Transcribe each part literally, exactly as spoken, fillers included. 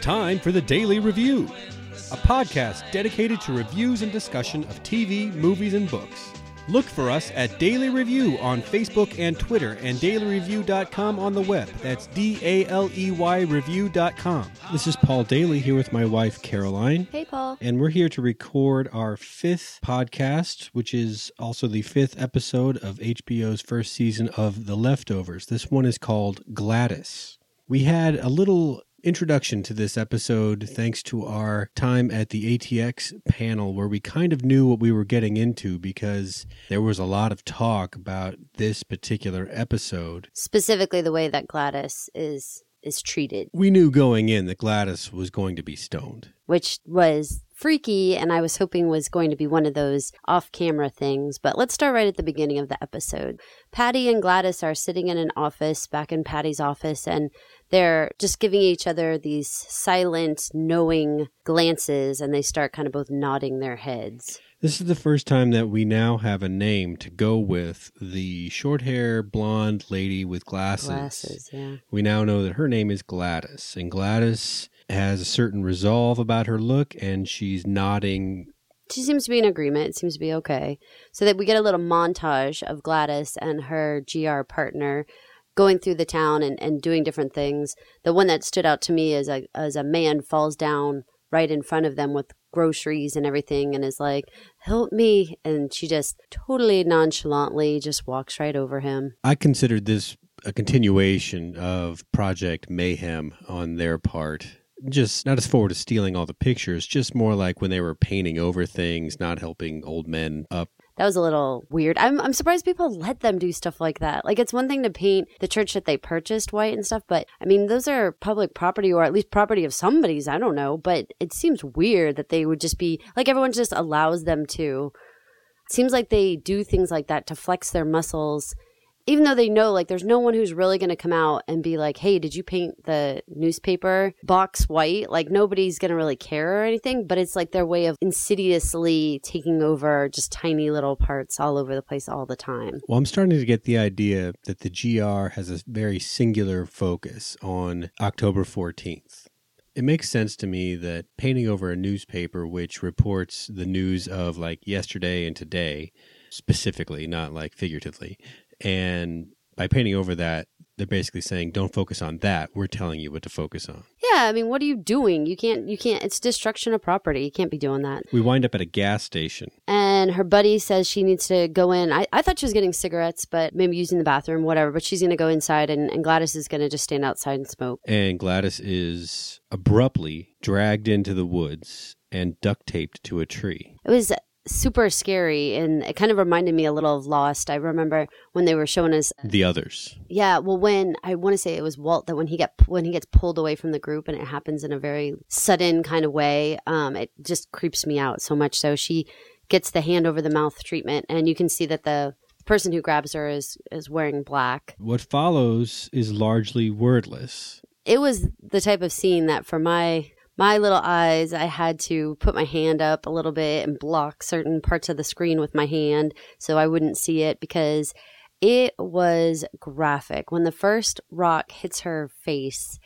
time for the Daily Review, a podcast dedicated to reviews and discussion of T V, movies, and books. Look for us at Daily Review on Facebook and Twitter and daily review dot com on the web. That's D A L E Y review dot com. This is Paul Daly here with my wife, Caroline. Hey, Paul. And we're here to record our fifth podcast, which is also the fifth episode of H B O's first season of The Leftovers. This one is called Gladys. We had a little introduction to this episode thanks to our time at the A T X panel, where we kind of knew what we were getting into because there was a lot of talk about this particular episode. Specifically the way that Gladys is is treated. We knew going in that Gladys was going to be stoned. Which was freaky, and I was hoping was going to be one of those off-camera things. But let's start right at the beginning of the episode. Patty and Gladys are sitting in an office, back in Patty's office, and they're just giving each other these silent, knowing glances, and they start kind of both nodding their heads. This is the first time that we now have a name to go with the short hair, blonde lady with glasses. Glasses, yeah. We now know that her name is Gladys, and Gladys has a certain resolve about her look, and she's nodding. She seems to be in agreement. It seems to be okay. So that we get a little montage of Gladys and her G R partner going through the town and, and doing different things. The one that stood out to me is a, as a man falls down right in front of them with groceries and everything and is like, help me. And she just totally nonchalantly just walks right over him. I considered this a continuation of Project Mayhem on their part. Just not as forward as stealing all the pictures, just more like when they were painting over things, not helping old men up. That was a little weird. I'm I'm surprised people let them do stuff like that. Like, it's one thing to paint the church that they purchased white and stuff, but I mean, those are public property, or at least property of somebody's. I don't know, but it seems weird that they would just be like, everyone just allows them to. It seems like they do things like that to flex their muscles, even though they know, like, there's no one who's really going to come out and be like, hey, did you paint the newspaper box white? Like, nobody's going to really care or anything, but it's like their way of insidiously taking over just tiny little parts all over the place all the time. Well, I'm starting to get the idea that the G R has a very singular focus on October fourteenth. It makes sense to me that painting over a newspaper which reports the news of, like, yesterday and today, specifically, not like figuratively, and by painting over that, they're basically saying, don't focus on that. We're telling you what to focus on. Yeah, I mean, what are you doing? You can't, you can't, it's destruction of property. You can't be doing that. We wind up at a gas station. And her buddy says she needs to go in. I, I thought she was getting cigarettes, but maybe using the bathroom, whatever. But she's going to go inside, and, and Gladys is going to just stand outside and smoke. And Gladys is abruptly dragged into the woods and duct taped to a tree. It was super scary, and it kind of reminded me a little of Lost. I remember when they were showing us The Others. Yeah, well, when I want to say it was Walt, that when he got when he gets pulled away from the group, and it happens in a very sudden kind of way, um, it just creeps me out so much. So she gets the hand over the mouth treatment, and you can see that the person who grabs her is is wearing black. What follows is largely wordless. It was the type of scene that for my My little eyes, I had to put my hand up a little bit and block certain parts of the screen with my hand so I wouldn't see it, because it was graphic. When the first rock hits her face,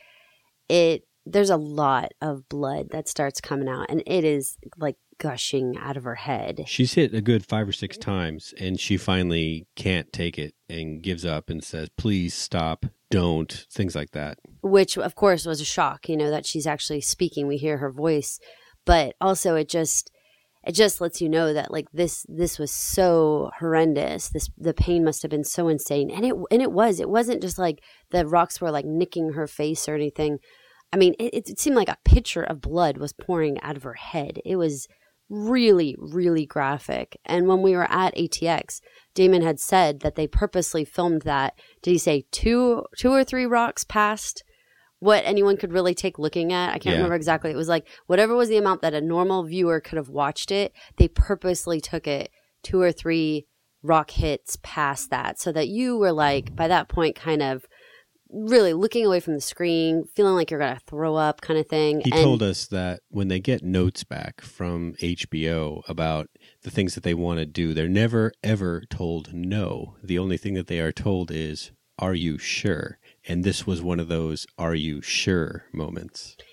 it there's a lot of blood that starts coming out, and it is like gushing out of her head. She's hit a good five or six times, and she finally can't take it and gives up and says, please stop, don't, things like that. Which, of course, was a shock, you know, that she's actually speaking. We hear her voice. But also it just it just lets you know that, like, this this was so horrendous. This the pain must have been so insane. And it and it was. It wasn't just like the rocks were like nicking her face or anything. I mean, it, it seemed like a pitcher of blood was pouring out of her head. It was really, really graphic. And when we were at A T X, Damon had said that they purposely filmed that. Did he say two two or three rocks past what anyone could really take looking at? I can't yeah. remember exactly. It was like whatever was the amount that a normal viewer could have watched it, they purposely took it two or three rock hits past that, so that you were like, by that point, kind of really looking away from the screen, feeling like you're going to throw up kind of thing. He and told us that when they get notes back from H B O about the things that they want to do, they're never, ever told no. The only thing that they are told is, are you sure? And this was one of those are you sure moments.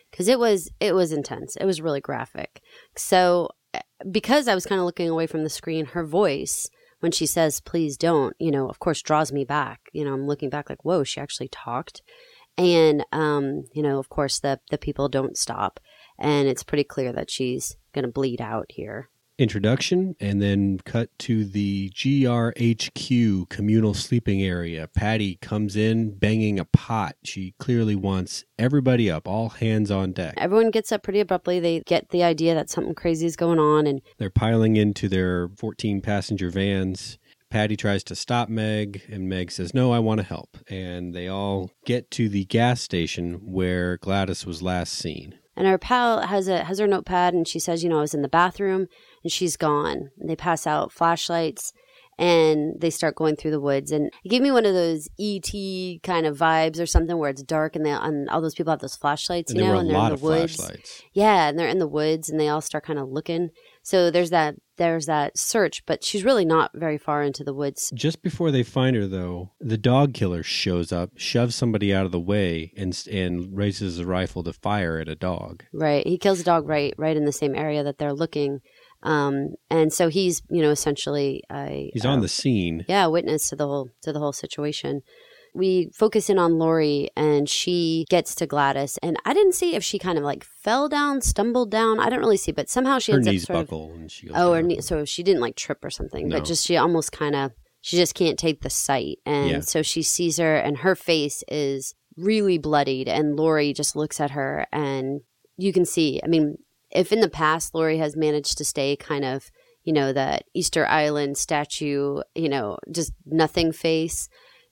because it was it was intense. It was really graphic. So because I was kind of looking away from the screen, her voice when she says, please don't, you know, of course, draws me back. You know, I'm looking back like, whoa, she actually talked. And, um, you know, of course, the, the people don't stop. And it's pretty clear that she's going to bleed out here. Introduction, and then cut to the G R H Q communal sleeping area. Patty comes in banging a pot. She clearly wants everybody up, all hands on deck. Everyone gets up pretty abruptly. They get the idea that something crazy is going on, and they're piling into their fourteen passenger vans. Patty tries to stop Meg, and Meg says, no, I want to help. And they all get to the gas station where Gladys was last seen. And her pal has a has her notepad, and she says, you know, I was in the bathroom, and she's gone. And they pass out flashlights, and they start going through the woods. And it gave me one of those E T kind of vibes or something where it's dark, and, they, and all those people have those flashlights, you and know, and they're lot in the of woods. Flashlights. Yeah, and they're in the woods, and they all start kind of looking. So there's that there's that search, but she's really not very far into the woods. Just before they find her, though, the dog killer shows up, shoves somebody out of the way, and and raises a rifle to fire at a dog. Right. He kills a dog right right in the same area that they're looking. Um, and so he's, you know, essentially a... He's uh, on the scene. Yeah, witness to the whole to the whole situation. We focus in on Lori, and she gets to Gladys. And I didn't see if she kind of like fell down, stumbled down. I don't really see, but somehow she her ends knees up sort buckle of, and she goes oh, down. her knee, so she didn't like trip or something, No. but just she almost kind of she just can't take the sight, and Yeah. so she sees her, and her face is really bloodied, and Lori just looks at her, and you can see. I mean, if in the past Lori has managed to stay kind of, you know, that Easter Island statue, you know, just nothing face.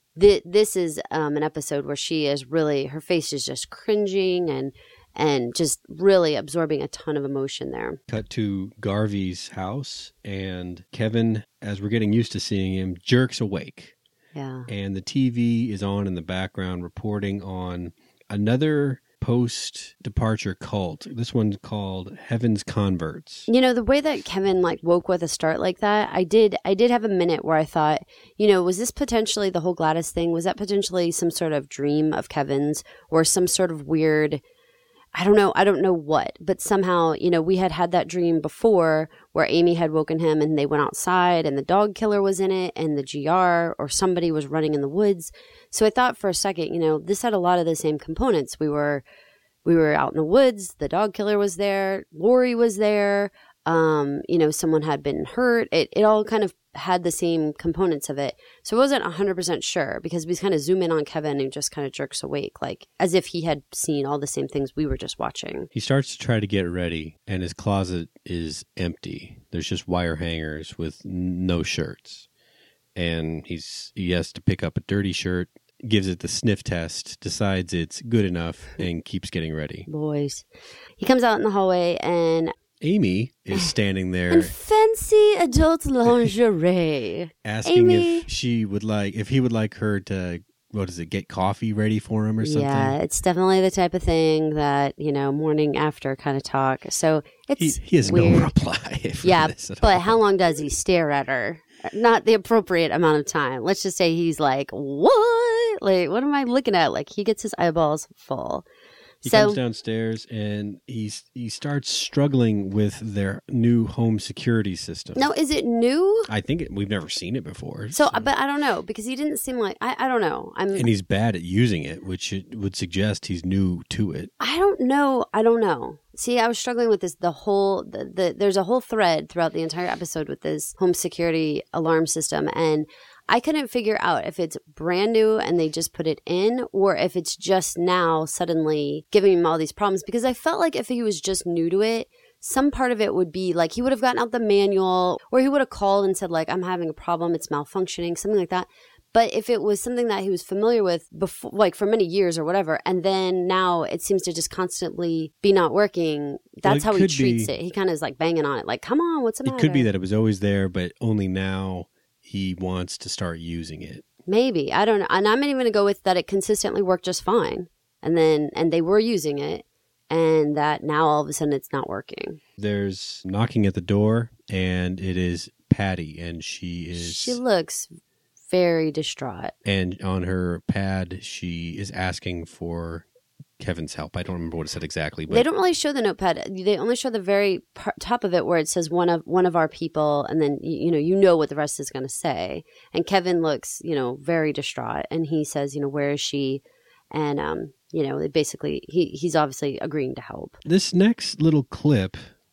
This is um, an episode where she is really, her face is just cringing and and just really absorbing a ton of emotion there. Cut to Garvey's house, and Kevin, as we're getting used to seeing him, jerks awake. Yeah. And the T V is on in the background reporting on another post-departure cult. This one's called Heaven's Converts. You know, the way that Kevin like woke with a start like that, I did I did have a minute where I thought, you know, was this potentially the whole Gladys thing? Was that potentially some sort of dream of Kevin's, or some sort of weird, I don't know, I don't know what, but somehow, you know, we had had that dream before where Amy had woken him and they went outside and the dog killer was in it and the G R or somebody was running in the woods. So I thought for a second, you know, this had a lot of the same components. We were we were out in the woods, the dog killer was there, Lori was there, um, you know, someone had been hurt. It it all kind of had the same components of it. So I wasn't one hundred percent sure because we kind of zoom in on Kevin and just kind of jerks awake, like as if he had seen all the same things we were just watching. He starts to try to get ready, and his closet is empty. There's just wire hangers with no shirts. And he's he has to pick up a dirty shirt, gives it the sniff test, decides it's good enough, and keeps getting ready. Boys. He comes out in the hallway, and Amy is standing there in fancy adult lingerie. asking Amy. if she would like, if he would like her to, what is it, get coffee ready for him or something? Yeah, it's definitely the type of thing that, you know, morning after kind of talk. So it's He, he has weird. no reply for Yeah, this at but all. how long does he stare at her? Not the appropriate amount of time. Let's just say he's like, what? Like, what am I looking at? Like, he gets his eyeballs full. He so, comes downstairs and he's he starts struggling with their new home security system. now, is it new? I think it, we've never seen it before. So, but I don't know, because he didn't seem like, I, I don't know. I'm, and he's bad at using it, which it would suggest he's new to it. I don't know. I don't know. See, I was struggling with this the whole, the, the there's a whole thread throughout the entire episode with this home security alarm system. And I couldn't figure out if it's brand new and they just put it in, or if it's just now suddenly giving him all these problems. Because I felt like if he was just new to it, some part of it would be like he would have gotten out the manual, or he would have called and said like, I'm having a problem, it's malfunctioning, something like that. But if it was something that he was familiar with before, like for many years or whatever, and then now it seems to just constantly be not working, that's Well, how it he could treats be- it. He kind of is like banging on it, like, come on, what's the matter? It could be that it was always there, but only now he wants to start using it. Maybe. I don't know. And I'm even going to go with that it consistently worked just fine. And then, and they were using it, and that now all of a sudden it's not working. There's knocking at the door, and it is Patty, and she is... She looks very distraught. And on her pad, she is asking for Kevin's help. I don't remember what it said exactly. But they don't really show the notepad. They only show the very par- top of it where it says one of one of our people, and then you, you know you know what the rest is going to say. And Kevin looks you know very distraught, and he says, you know, where is she? And um, you know, basically he he's obviously agreeing to help. This next little clip,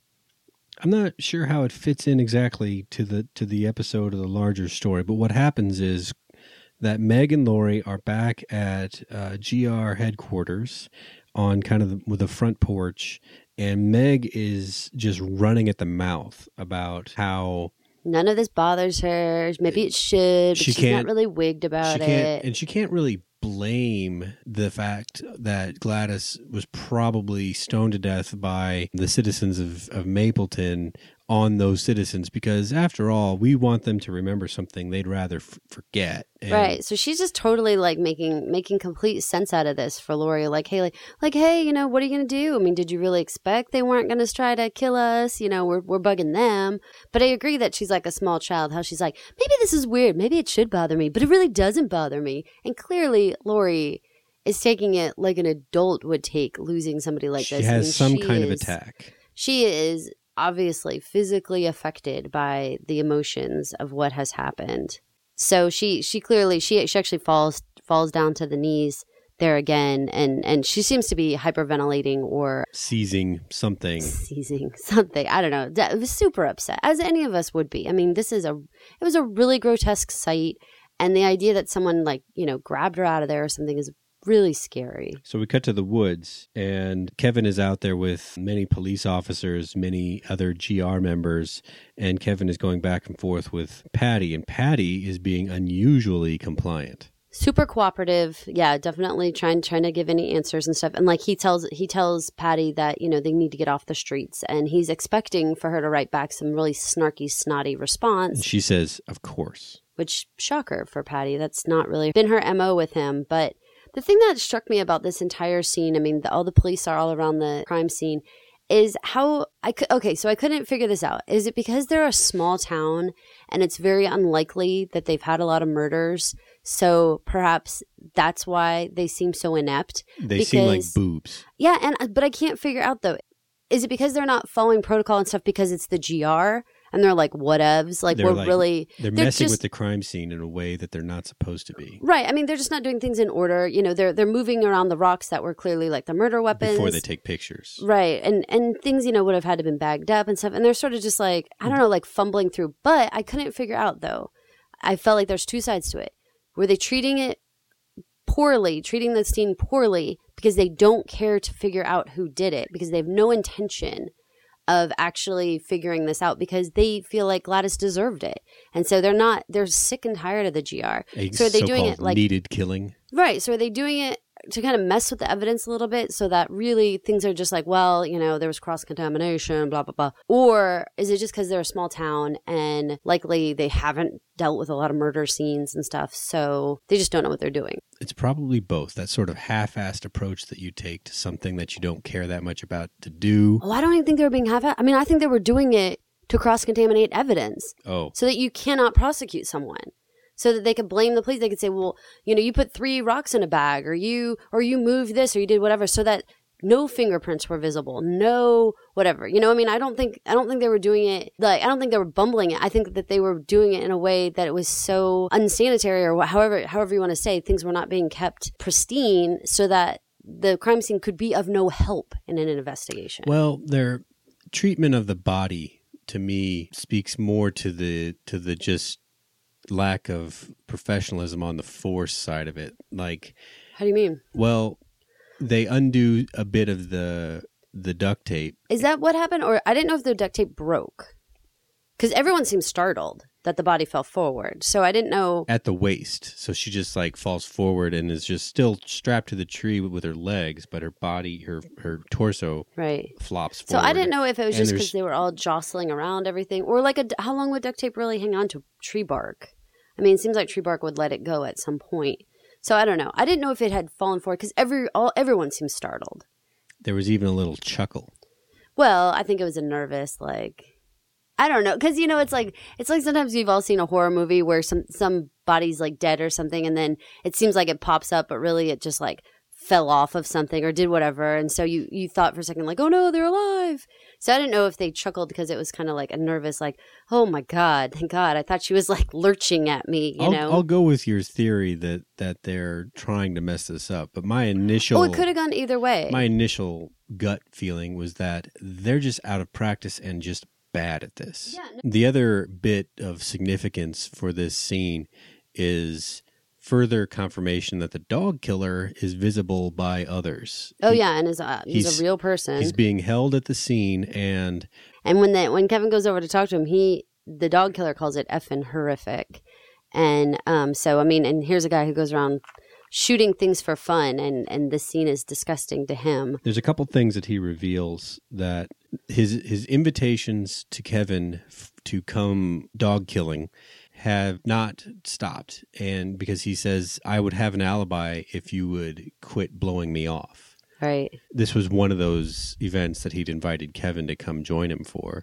I'm not sure how it fits in exactly to the to the episode of the larger story, but what happens is that Meg and Lori are back at uh, G R headquarters on kind of the, with the front porch, and Meg is just running at the mouth about how none of this bothers her. Maybe it should, but she she's can't, not really wigged about she can't, it. And she can't really blame the fact that Gladys was probably stoned to death by the citizens of, of Mapleton on those citizens, because after all, we want them to remember something they'd rather f- forget. And right. So she's just totally like making making complete sense out of this for Lori. Like, hey, like, like, hey, you know, what are you going to do? I mean, did you really expect they weren't going to try to kill us? You know, we're we're bugging them. But I agree that she's like a small child. How she's like, maybe this is weird. Maybe it should bother me, but it really doesn't bother me. And clearly, Lori is taking it like an adult would take losing somebody like she this. has I mean, some she kind of is- attack. She is obviously physically affected by the emotions of what has happened. So she she clearly she she actually falls falls down to the knees there again, and and she seems to be hyperventilating or Seizing something. seizing something. I don't know. That was super upset, as any of us would be. I mean, this is a it was a really grotesque sight, and the idea that someone like you know grabbed her out of there or something is really scary. So we cut to the woods, and Kevin is out there with many police officers, many other G R members, and Kevin is going back and forth with Patty, and Patty is being unusually compliant. Super cooperative. Yeah, definitely trying trying to give any answers and stuff. And like he tells he tells Patty that, you know, they need to get off the streets, and he's expecting for her to write back some really snarky, snotty response. And she says, of course. Which, shocker for Patty. That's not really been her M O with him. But the thing that struck me about this entire scene, I mean, the, all the police are all around the crime scene, is how I could, okay, so I couldn't figure this out. Is it because they're a small town and it's very unlikely that they've had a lot of murders? So perhaps that's why they seem so inept. They because, seem like boobs. Yeah, and but I can't figure out though. Is it because they're not following protocol and stuff because it's the G R? And they're like, whatevs. Like, They're we're like- really... They're, they're messing just- with the crime scene in a way that they're not supposed to be. Right. I mean, they're just not doing things in order. You know, they're they're moving around the rocks that were clearly like the murder weapons. Before they take pictures. Right. And and things, you know, would have had to been bagged up and stuff. And they're sort of just like, I don't know, like fumbling through. But I couldn't figure out, though. I felt like there's two sides to it. Were they treating it poorly, treating the scene poorly because they don't care to figure out who did it, because they have no intention of actually figuring this out, because they feel like Gladys deserved it. And so they're not, they're sick and tired of the G R. A So are they doing so-called it like, needed killing. right. So are they doing it to kind of mess with the evidence a little bit so that really things are just like, well, you know, there was cross-contamination, blah, blah, blah. Or is it just because they're a small town and likely they haven't dealt with a lot of murder scenes and stuff, so they just don't know what they're doing? It's probably both. That sort of half-assed approach that you take to something that you don't care that much about to do. Oh, I don't even think they were being half. I mean, I think they were doing it to cross-contaminate evidence Oh, so that you cannot prosecute someone. So that they could blame the police. They could say, well, you know, you put three rocks in a bag, or you or you moved this, or you did whatever, so that no fingerprints were visible, no whatever. You know, I mean, I don't think I don't think they were doing it like I don't think they were bumbling it. I think that they were doing it in a way that it was so unsanitary, or wh- however however you want to say, things were not being kept pristine, so that the crime scene could be of no help in an investigation. well, their treatment of the body, to me, speaks more to the to the just lack of professionalism on the force side of it. Like, How do you mean? well, they undo a bit of the the duct tape. Is that what happened? Or I didn't know if the duct tape broke. Because everyone seemed startled that the body fell forward. So I didn't know. At the waist. So she just like falls forward and is just still strapped to the tree with her legs, but her body, her her torso Right. flops So forward. I didn't know if it was And just there's- because they were all jostling around everything. Or like, a, how long would duct tape really hang on to tree bark? I mean, it seems like tree bark would let it go at some point. So I don't know. I didn't know if it had fallen forward because every, all, everyone seemed startled. There was even a little chuckle. Well, I think it was a nervous, like, I don't know, because you know, it's like it's like sometimes you've all seen a horror movie where some some body's like dead or something, and then it seems like it pops up, but really it just like fell off of something or did whatever. And so you, you thought for a second, like, oh no, they're alive. So I didn't know if they chuckled because it was kind of like a nervous, like, oh my God, thank God. I thought she was like lurching at me, you I'll, know? I'll go with your theory that, that they're trying to mess this up. But my initial... Oh, it could have gone either way. My initial gut feeling was that they're just out of practice and just bad at this. Yeah, no- The other bit of significance for this scene is further confirmation that the dog killer is visible by others. Oh He- yeah, and is uh, he's, he's- a real person. He's being held at the scene, and And when the, when Kevin goes over to talk to him, he the dog killer calls it effing horrific. And um, so I mean, and here's a guy who goes around shooting things for fun, and and this scene is disgusting to him. there's a couple things that he reveals that his his invitations to Kevin f- to come dog killing have not stopped, and because he says, I would have an alibi if you would quit blowing me off. Right. This was one of those events that he'd invited Kevin to come join him for.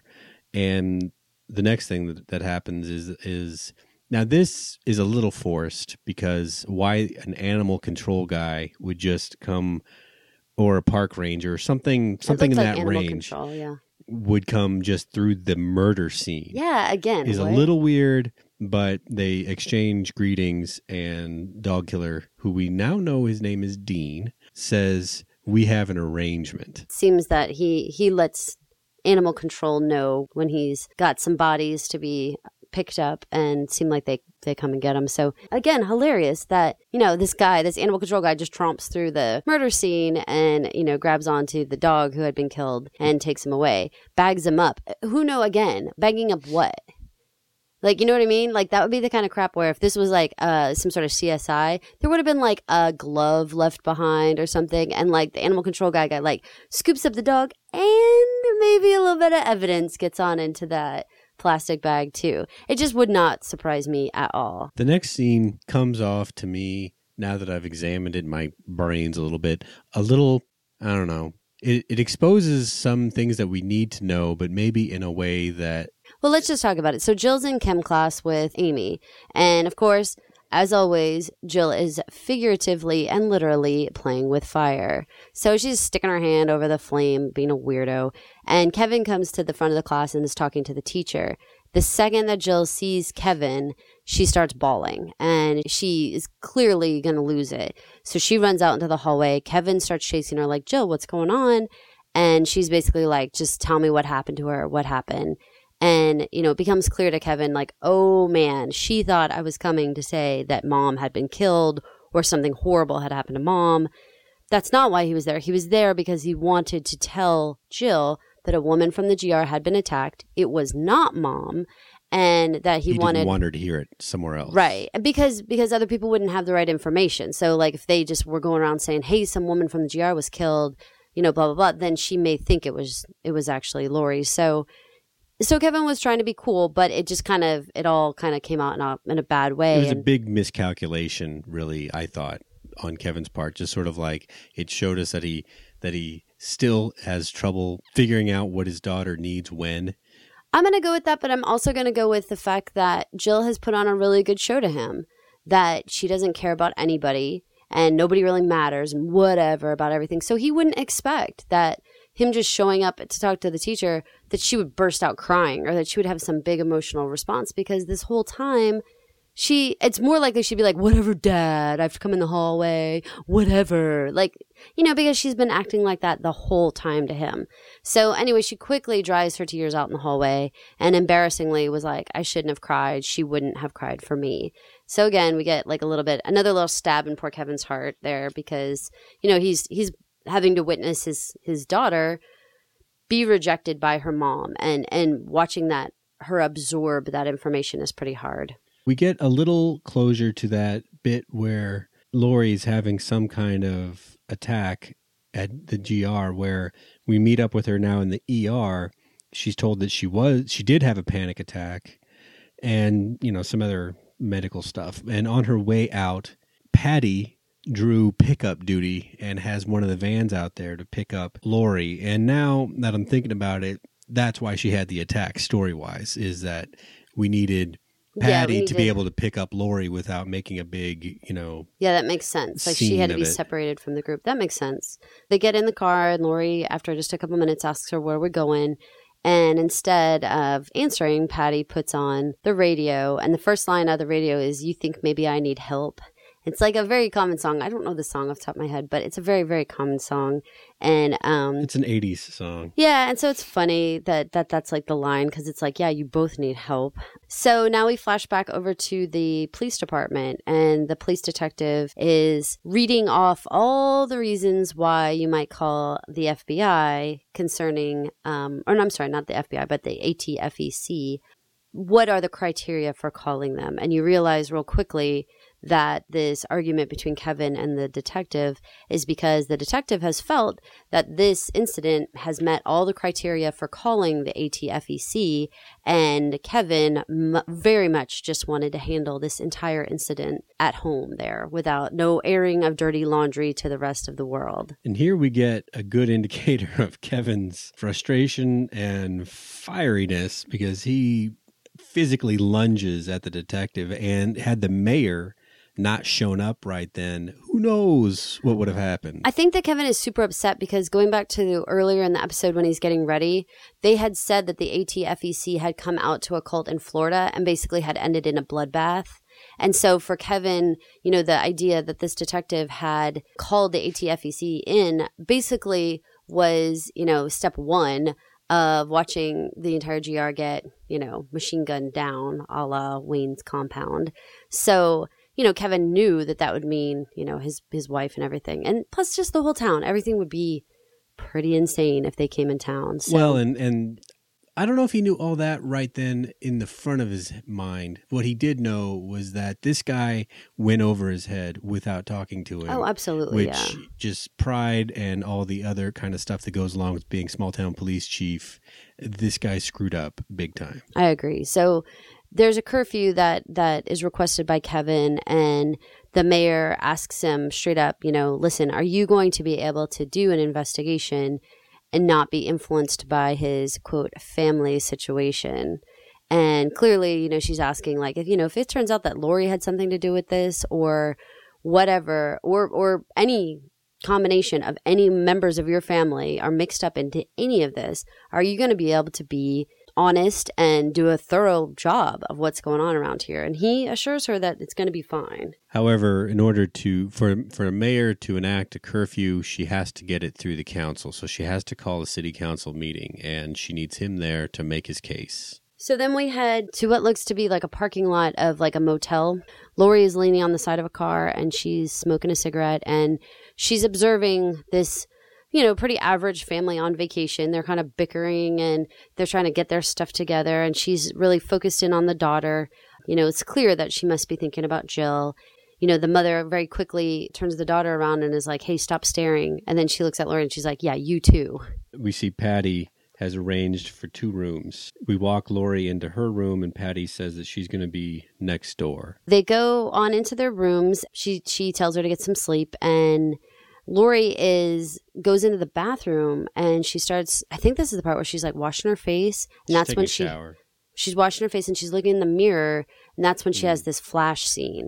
And the next thing that, that happens is is now this is a little forced, because why an animal control guy would just come, or a park ranger or something something in like that animal range control, yeah. would come just through the murder scene. Yeah, again. Is a what? little weird, but they exchange greetings, and dog killer, who we now know his name is Dean, says, we have an arrangement. Seems that he he lets animal control know when he's got some bodies to be picked up, and seem like they they come and get him. So again, hilarious that, you know, this guy, this animal control guy, just tromps through the murder scene and, you know, grabs onto the dog who had been killed and takes him away, bags him up. Who know, again, bagging up what? Like, you know what I mean? Like, that would be the kind of crap where if this was like uh, some sort of C S I, there would have been like a glove left behind or something. And like the animal control guy got like scoops up the dog, and maybe a little bit of evidence gets on into that plastic bag too. It just would not surprise me at all. The next scene comes off to me, now that I've examined it in my brains a little bit, a little, I don't know. It, it exposes some things that we need to know, but maybe in a way that... Well, let's just talk about it. So Jill's in chem class with Amy. And of course, as always, Jill is figuratively and literally playing with fire. So she's sticking her hand over the flame, being a weirdo. And Kevin comes to the front of the class and is talking to the teacher. The second that Jill sees Kevin, she starts bawling, and she is clearly going to lose it. So she runs out into the hallway. Kevin starts chasing her like, Jill, what's going on? And she's basically like, just tell me what happened to her, what happened. And, you know, it becomes clear to Kevin, like, oh man, she thought I was coming to say that mom had been killed or something horrible had happened to mom. That's not why he was there. He was there because he wanted to tell Jill that a woman from the G R had been attacked. It was not mom, and that he, He wanted didn't want her to hear it somewhere else. right, because because other people wouldn't have the right information. So like if they just were going around saying, "Hey, some woman from the G R was killed," you know, blah blah blah, then she may think it was it was actually Lori. So so Kevin was trying to be cool, but it just kind of it all kind of came out in a in a bad way. It was and, a big miscalculation, really, I thought, on Kevin's part. Just sort of like it showed us that he that he still has trouble figuring out what his daughter needs when. I'm going to go with that, but I'm also going to go with the fact that Jill has put on a really good show to him, that she doesn't care about anybody and nobody really matters and whatever about everything. So he wouldn't expect that him just showing up to talk to the teacher, that she would burst out crying or that she would have some big emotional response, because this whole time she, it's more likely she'd be like, whatever, dad, I have to come in the hallway, whatever. Like, you know, because she's been acting like that the whole time to him. So anyway, she quickly dries her tears out in the hallway and embarrassingly was like, I shouldn't have cried. She wouldn't have cried for me. So again, we get like a little bit, another little stab in poor Kevin's heart there, because, you know, he's, he's having to witness his, his daughter be rejected by her mom, and, and watching that, her absorb that information is pretty hard. We get a little closure to that bit where Lori's having some kind of attack at the G R, where we meet up with her now in the E R. She's told that she was, she did have a panic attack and, you know, some other medical stuff. And on her way out, Patty drew pickup duty and has one of the vans out there to pick up Lori. And now that I'm thinking about it, that's why she had the attack story-wise, is that we needed Patty yeah, to be able to pick up Lori without making a big, you know. Yeah, that makes sense. Like she had to be separated from the group. That makes sense. They get in the car and Lori, after just a couple minutes, asks her where we're going. And instead of answering, Patty puts on the radio. And the first line of the radio is, "You think maybe I need help?" It's like a very common song. I don't know the song off the top of my head, but it's a very, very common song. And um, it's an eighties song. Yeah, and so it's funny that, that that's like the line because it's like, yeah, you both need help. So now we flash back over to the police department, and the police detective is reading off all the reasons why you might call the F B I concerning, um, or no, I'm sorry, not the F B I, but the A T F E C. What are the criteria for calling them? And you realize real quickly that this argument between Kevin and the detective is because the detective has felt that this incident has met all the criteria for calling the A T F E C, and Kevin m- very much just wanted to handle this entire incident at home there without no airing of dirty laundry to the rest of the world. And here we get a good indicator of Kevin's frustration and fieriness, because he physically lunges at the detective, and had the mayor not shown up right then, who knows what would have happened. I think that Kevin is super upset because going back to the, earlier in the episode when he's getting ready, they had said that the A T F E C had come out to a cult in Florida and basically had ended in a bloodbath. And so for Kevin, you know, the idea that this detective had called the A T F E C in basically was, you know, step one of watching the entire G R get, you know, machine gunned down a la Wayne's Compound. So, you know, Kevin knew that that would mean, you know, his his wife and everything. And plus just the whole town. Everything would be pretty insane if they came in town. So. Well, and, and I don't know if he knew all that right then in the front of his mind. What he did know was that this guy went over his head without talking to him. Oh, absolutely, Which yeah. just pride and all the other kind of stuff that goes along with being small town police chief. This guy screwed up big time. I agree. So there's a curfew that, that is requested by Kevin, and the mayor asks him straight up, you know, listen, are you going to be able to do an investigation and not be influenced by his, quote, family situation? And clearly, you know, she's asking, like, if, you know, if it turns out that Lori had something to do with this or whatever, or or any combination of any members of your family are mixed up into any of this, are you going to be able to be honest and do a thorough job of what's going on around here? And he assures her that it's going to be fine. However, in order to for for a mayor to enact a curfew, she has to get it through the council. So she has to call a city council meeting, and she needs him there to make his case. So then we head to what looks to be like a parking lot of like a motel. Lori is leaning on the side of a car, and she's smoking a cigarette, and she's observing this, you know, pretty average family on vacation. They're kind of bickering and they're trying to get their stuff together. And she's really focused in on the daughter. You know, it's clear that she must be thinking about Jill. You know, the mother very quickly turns the daughter around and is like, hey, stop staring. And then she looks at Lori and she's like, yeah, you too. We see Patty has arranged for two rooms. We walk Lori into her room, and Patty says that she's going to be next door. They go on into their rooms. She she tells her to get some sleep, and Lori is goes into the bathroom, and she starts, I think this is the part where she's like washing her face, and that's she's when she shower. she's washing her face and she's looking in the mirror, and that's when she mm. has this flash scene.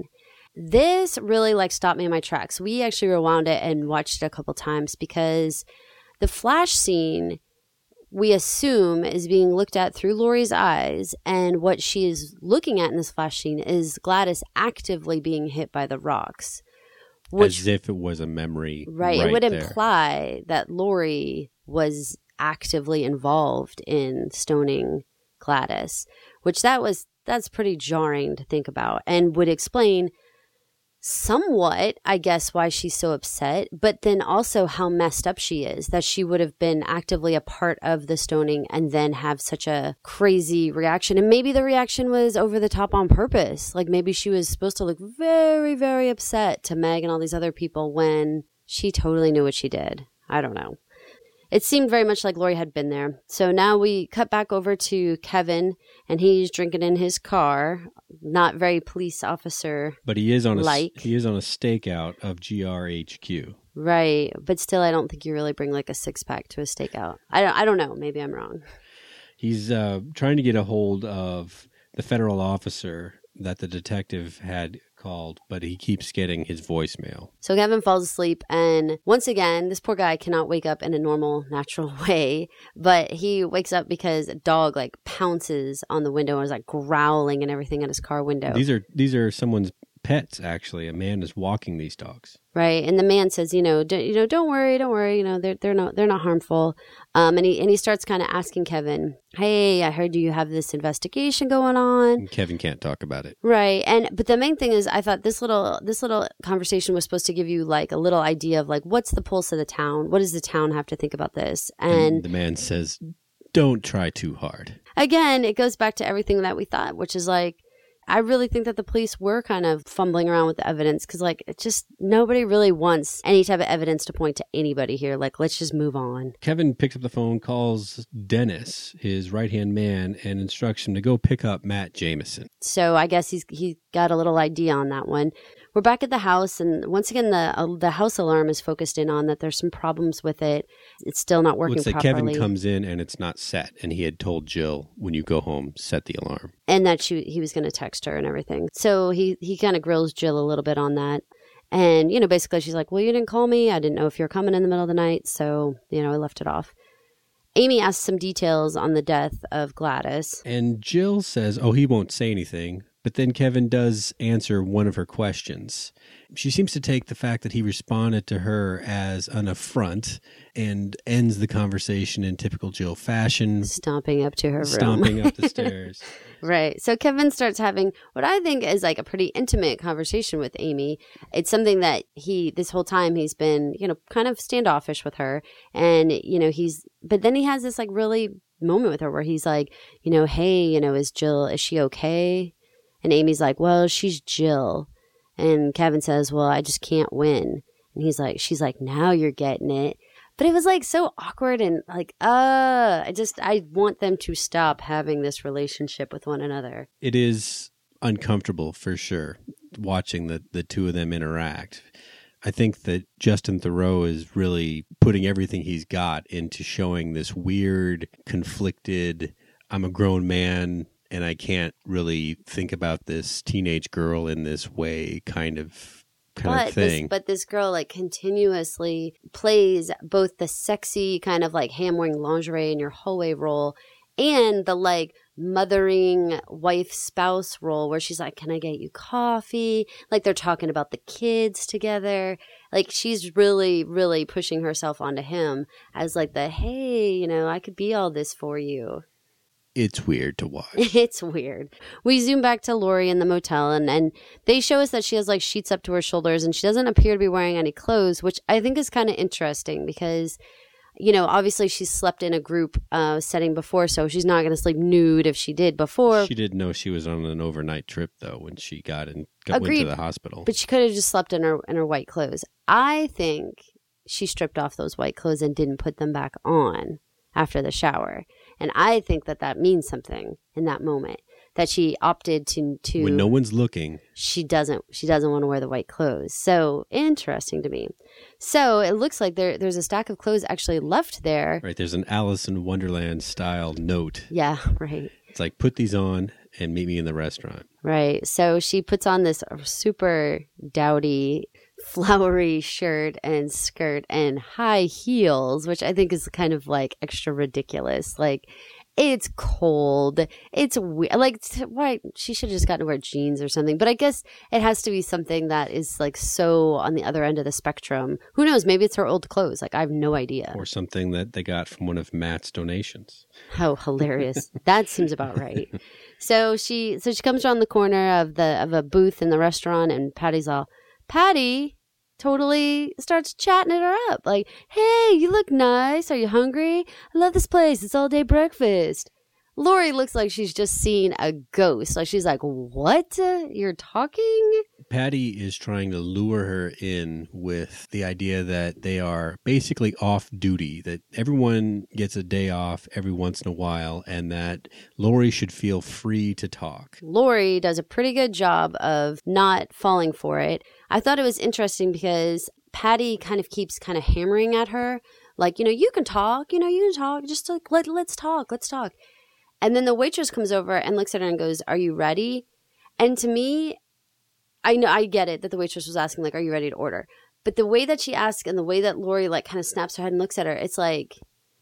This really like stopped me in my tracks. We actually rewound it and watched it a couple times because the flash scene, we assume, is being looked at through Lori's eyes, and what she is looking at in this flash scene is Gladys actively being hit by the rocks. Which, as if it was a memory. Right. right it would there. imply that Lori was actively involved in stoning Gladys, which that was, that's pretty jarring to think about, and would explain somewhat, I guess, why she's so upset, but then also how messed up she is, that she would have been actively a part of the stoning and then have such a crazy reaction. And maybe the reaction was over the top on purpose. Like maybe she was supposed to look very, very upset to Meg and all these other people when she totally knew what she did. I don't know. It seemed very much like Lori had been there. So now we cut back over to Kevin, and he's drinking in his car. Not very police officer. But he is on a like. he is on a stakeout of G R H Q. Right, but still, I don't think you really bring like a six pack to a stakeout. I don't. I don't know. Maybe I'm wrong. He's uh, trying to get a hold of the federal officer that the detective had called, but he keeps getting his voicemail. So Kevin falls asleep, and once again, this poor guy cannot wake up in a normal, natural way, but he wakes up because a dog like pounces on the window and is like growling and everything at his car window. These are these are someone's pets, actually. A man is walking these dogs. Right, and the man says, you know, don't, you know, don't worry, don't worry, you know, they're they're not they're not harmful. Um, and he and he starts kind of asking Kevin, hey, I heard you have this investigation going on. And Kevin can't talk about it. Right, and but the main thing is, I thought this little this little conversation was supposed to give you like a little idea of like what's the pulse of the town. What does the town have to think about this? And, and the man says, don't try too hard. Again, it goes back to everything that we thought, which is like, I really think that the police were kind of fumbling around with the evidence because, like, it's just nobody really wants any type of evidence to point to anybody here. Like, let's just move on. Kevin picks up the phone, calls Dennis, his right-hand man, and instructs him to go pick up Matt Jameson. So I guess he's he got a little idea on that one. We're back at the house, and once again, the uh, the house alarm is focused in on that there's some problems with it. It's still not working Looks like properly. Kevin comes in, and it's not set, and he had told Jill, when you go home, set the alarm. And that she he was going to text her and everything. So he, he kind of grills Jill a little bit on that. And, you know, basically she's like, well, you didn't call me. I didn't know if you were coming in the middle of the night. So, you know, I left it off. Amy asks some details on the death of Gladys. And Jill says, oh, he won't say anything. But then Kevin does answer one of her questions. She seems to take the fact that he responded to her as an affront and ends the conversation in typical Jill fashion. Stomping up to her room. Stomping up the stairs. Right. So Kevin starts having what I think is like a pretty intimate conversation with Amy. It's something that he, this whole time he's been, you know, kind of standoffish with her. And, you know, he's, but then he has this like really moment with her where he's like, you know, hey, you know, is Jill, is she okay? And Amy's like, well, she's Jill. And Kevin says, well, I just can't win. And he's like, she's like, now you're getting it. But it was like so awkward and like, uh, I just, I want them to stop having this relationship with one another. It is uncomfortable for sure, watching the, the two of them interact. I think that Justin Theroux is really putting everything he's got into showing this weird, conflicted, I'm a grown man, and I can't really think about this teenage girl in this way kind of kind but of thing. This, but this girl like continuously plays both the sexy kind of like hand-wearing lingerie in your hallway role and the like mothering wife spouse role where she's like, can I get you coffee? Like they're talking about the kids together. Like she's really, really pushing herself onto him as like the, hey, you know, I could be all this for you. It's weird to watch. It's weird. We zoom back to Lori in the motel, and, and they show us that she has like sheets up to her shoulders, and she doesn't appear to be wearing any clothes, which I think is kind of interesting because, you know, obviously she's slept in a group uh, setting before, so she's not going to sleep nude if she did before. She didn't know she was on an overnight trip, though, when she got in, got, went to the hospital. But she could have just slept in her in her white clothes. I think she stripped off those white clothes and didn't put them back on after the shower. And I think that that means something in that moment, that she opted to to when no one's looking. She doesn't she doesn't want to wear the white clothes. So interesting to me. So it looks like there there's a stack of clothes actually left there. Right, there's an Alice in Wonderland style note. Yeah, right. It's like, put these on and meet me in the restaurant. Right. So she puts on this super dowdy, flowery shirt and skirt and high heels, which I think is kind of like extra ridiculous. Like, it's cold. It's weird. Like, why? She should have just gotten to wear jeans or something. But I guess it has to be something that is like so on the other end of the spectrum. Who knows? Maybe it's her old clothes. Like, I have no idea. Or something that they got from one of Matt's donations. Oh, hilarious. That seems about right. So she so she comes around the corner of the of a booth in the restaurant, and Patty's all, Patty totally starts chatting it her up. Like, hey, you look nice. Are you hungry? I love this place. It's all day breakfast. Lori looks like she's just seen a ghost. Like, she's like, what? You're talking? Patty is trying to lure her in with the idea that they are basically off duty, that everyone gets a day off every once in a while, and that Lori should feel free to talk. Lori does a pretty good job of not falling for it. I thought it was interesting because Patty kind of keeps kind of hammering at her. Like, you know, you can talk, you know, you can talk. Just like, let, let's talk, let's talk. And then the waitress comes over and looks at her and goes, "Are you ready?" And to me, I know I get it that the waitress was asking, like, "Are you ready to order?" But the way that she asks and the way that Lori like kind of snaps her head and looks at her, it's like,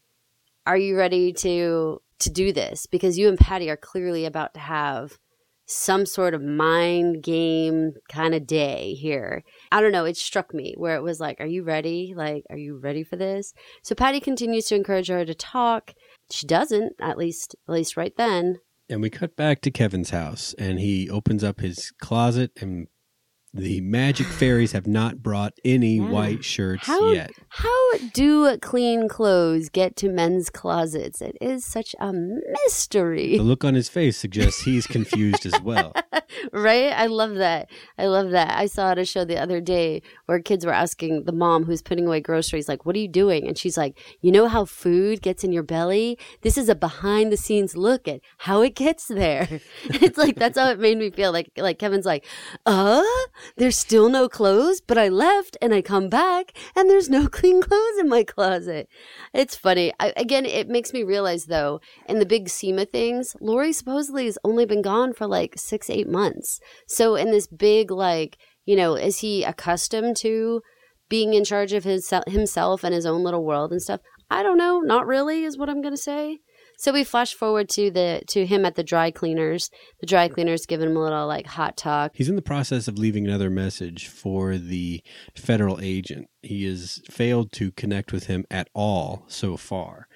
"Are you ready to to do this?" Because you and Patty are clearly about to have some sort of mind game kind of day here. I don't know. It struck me where it was like, "Are you ready? Like, are you ready for this?" So Patty continues to encourage her to talk. She doesn't, at least, at least right then. And we cut back to Kevin's house, and he opens up his closet, and the magic fairies have not brought any yeah. white shirts how, yet. How do clean clothes get to men's closets? It is such a mystery. The look on his face suggests he's confused as well. Right? I love that. I love that. I saw at a show the other day where kids were asking the mom who's putting away groceries, like, "What are you doing?" And she's like, "You know how food gets in your belly? This is a behind the scenes look at how it gets there." It's like, that's how it made me feel. Like, like Kevin's like, uh? There's still no clothes, but I left and I come back and there's no clean clothes in my closet. It's funny. I, again, it makes me realize, though, in the big SEMA things, Lori supposedly has only been gone for like six, eight months. So in this big, like, you know, is he accustomed to being in charge of his himself and his own little world and stuff? I don't know. Not really is what I'm going to say. So we flash forward to the to him at the dry cleaners. The dry cleaners giving him a little like hot talk. He's in the process of leaving another message for the federal agent. He has failed to connect with him at all so far.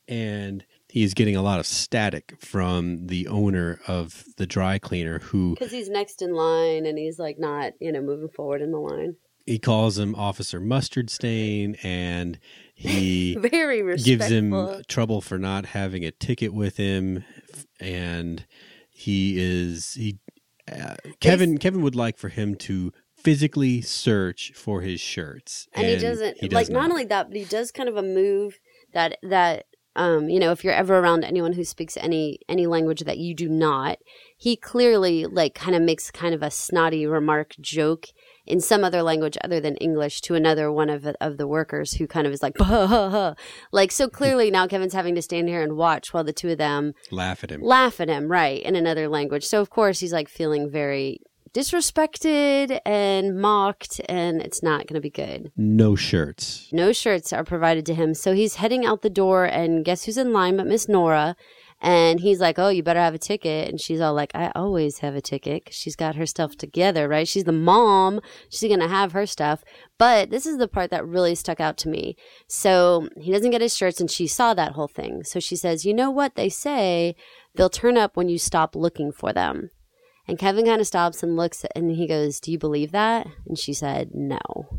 And he is getting a lot of static from the owner of the dry cleaner who... Because he's next in line and he's like not, you know, moving forward in the line. He calls him Officer Mustard Stain, and he very gives him trouble for not having a ticket with him. And he is he uh, Kevin. Kevin would like for him to physically search for his shirts, and, and he doesn't. He does like not. not only that, but he does kind of a move that that. Um, you know, if you're ever around anyone who speaks any any language that you do not, he clearly like kind of makes kind of a snotty remark joke in some other language other than English to another one of of the workers who kind of is like, bah, ha, ha. Like, so clearly now Kevin's having to stand here and watch while the two of them laugh at him, laugh at him, right, in another language. So of course he's like feeling very disrespected and mocked, and it's not going to be good. No shirts. No shirts are provided to him. So he's heading out the door, and guess who's in line but Miss Nora? And he's like, "Oh, you better have a ticket." And she's all like, "I always have a ticket," because she's got her stuff together, right? She's the mom. She's going to have her stuff. But this is the part that really stuck out to me. So he doesn't get his shirts, and she saw that whole thing. So she says, "You know what they say? They'll turn up when you stop looking for them." And Kevin kind of stops and looks, and he goes, "Do you believe that?" And she said, "No."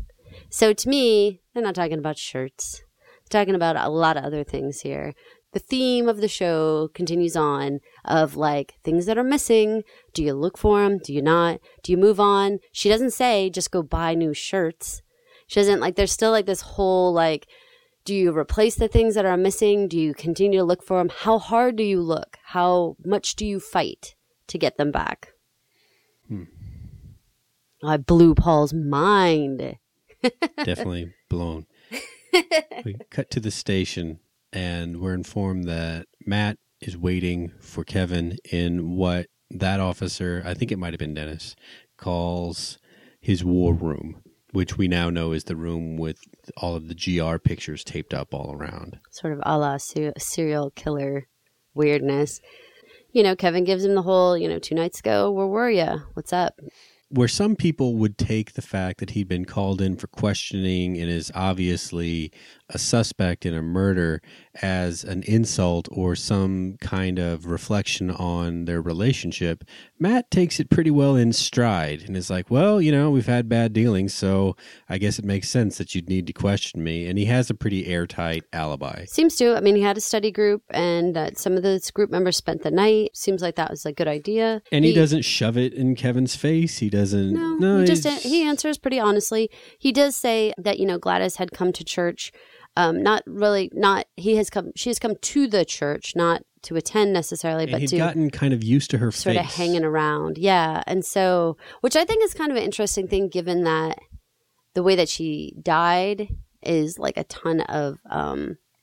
So to me, they're not talking about shirts. They're talking about a lot of other things here. The theme of the show continues on of like things that are missing. Do you look for them? Do you not? Do you move on? She doesn't say just go buy new shirts. She doesn't like, there's still like this whole like, do you replace the things that are missing? Do you continue to look for them? How hard do you look? How much do you fight to get them back? Hmm. I blew Paul's mind. Definitely blown. We cut to the station, and we're informed that Matt is waiting for Kevin in what that officer, I think it might have been Dennis, calls his war room, which we now know is the room with all of the G R pictures taped up all around. Sort of a la ser- serial killer weirdness. You know, Kevin gives him the whole, you know, two nights ago, where were you? What's up? Where some people would take the fact that he'd been called in for questioning and is obviously a suspect in a murder as an insult or some kind of reflection on their relationship, Matt takes it pretty well in stride and is like, well, you know, we've had bad dealings, so I guess it makes sense that you'd need to question me. And he has a pretty airtight alibi. Seems to. I mean, he had a study group, and uh, some of the group members spent the night. Seems like that was a good idea. And he, he doesn't shove it in Kevin's face. He doesn't. No, no he just he answers pretty honestly. He does say that, you know, Gladys had come to church. Um, not really, not, he has come, she has come to the church, not to attend necessarily, and but he'd to gotten kind of used to her sort face. of hanging around. Yeah. And so, which I think is kind of an interesting thing, given that the way that she died is like a ton of, um,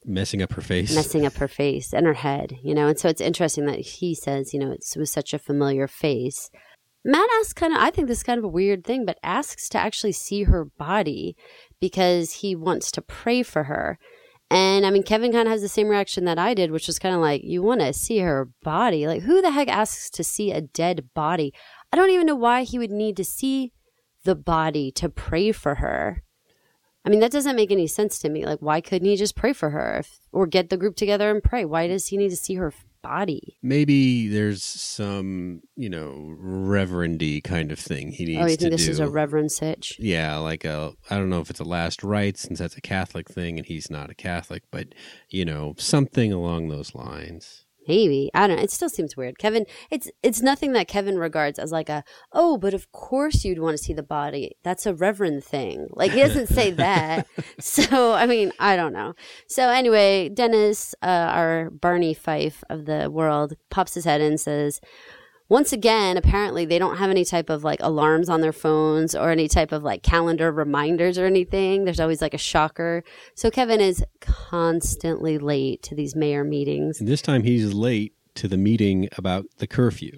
Messing up her face. Messing up her face and her head, you know. And so it's interesting that he says, you know, it was such a familiar face. Matt asks kind of, I think this is kind of a weird thing, but asks to actually see her body because he wants to pray for her. And I mean, Kevin kind of has the same reaction that I did, which was kind of like, you want to see her body? Like, who the heck asks to see a dead body? I don't even know why he would need to see the body to pray for her. I mean, that doesn't make any sense to me. Like, why couldn't he just pray for her if, or get the group together and pray? Why does he need to see her body? Maybe there's some, you know, reverendy kind of thing he needs to do. Oh, you think this is a reverend sitch? Yeah, like a, I don't know if it's a last rite since that's a Catholic thing and he's not a Catholic, but, you know, something along those lines. Maybe. I don't know. It still seems weird. Kevin, it's it's nothing that Kevin regards as like a, oh, but of course you'd want to see the body. That's a reverend thing. Like, he doesn't say that. So, I mean, I don't know. So anyway, Dennis, uh, our Barney Fife of the world, pops his head in and says, once again, apparently they don't have any type of like alarms on their phones or any type of like calendar reminders or anything. There's always like a shocker. So Kevin is constantly late to these mayor meetings. And this time he's late to the meeting about the curfew.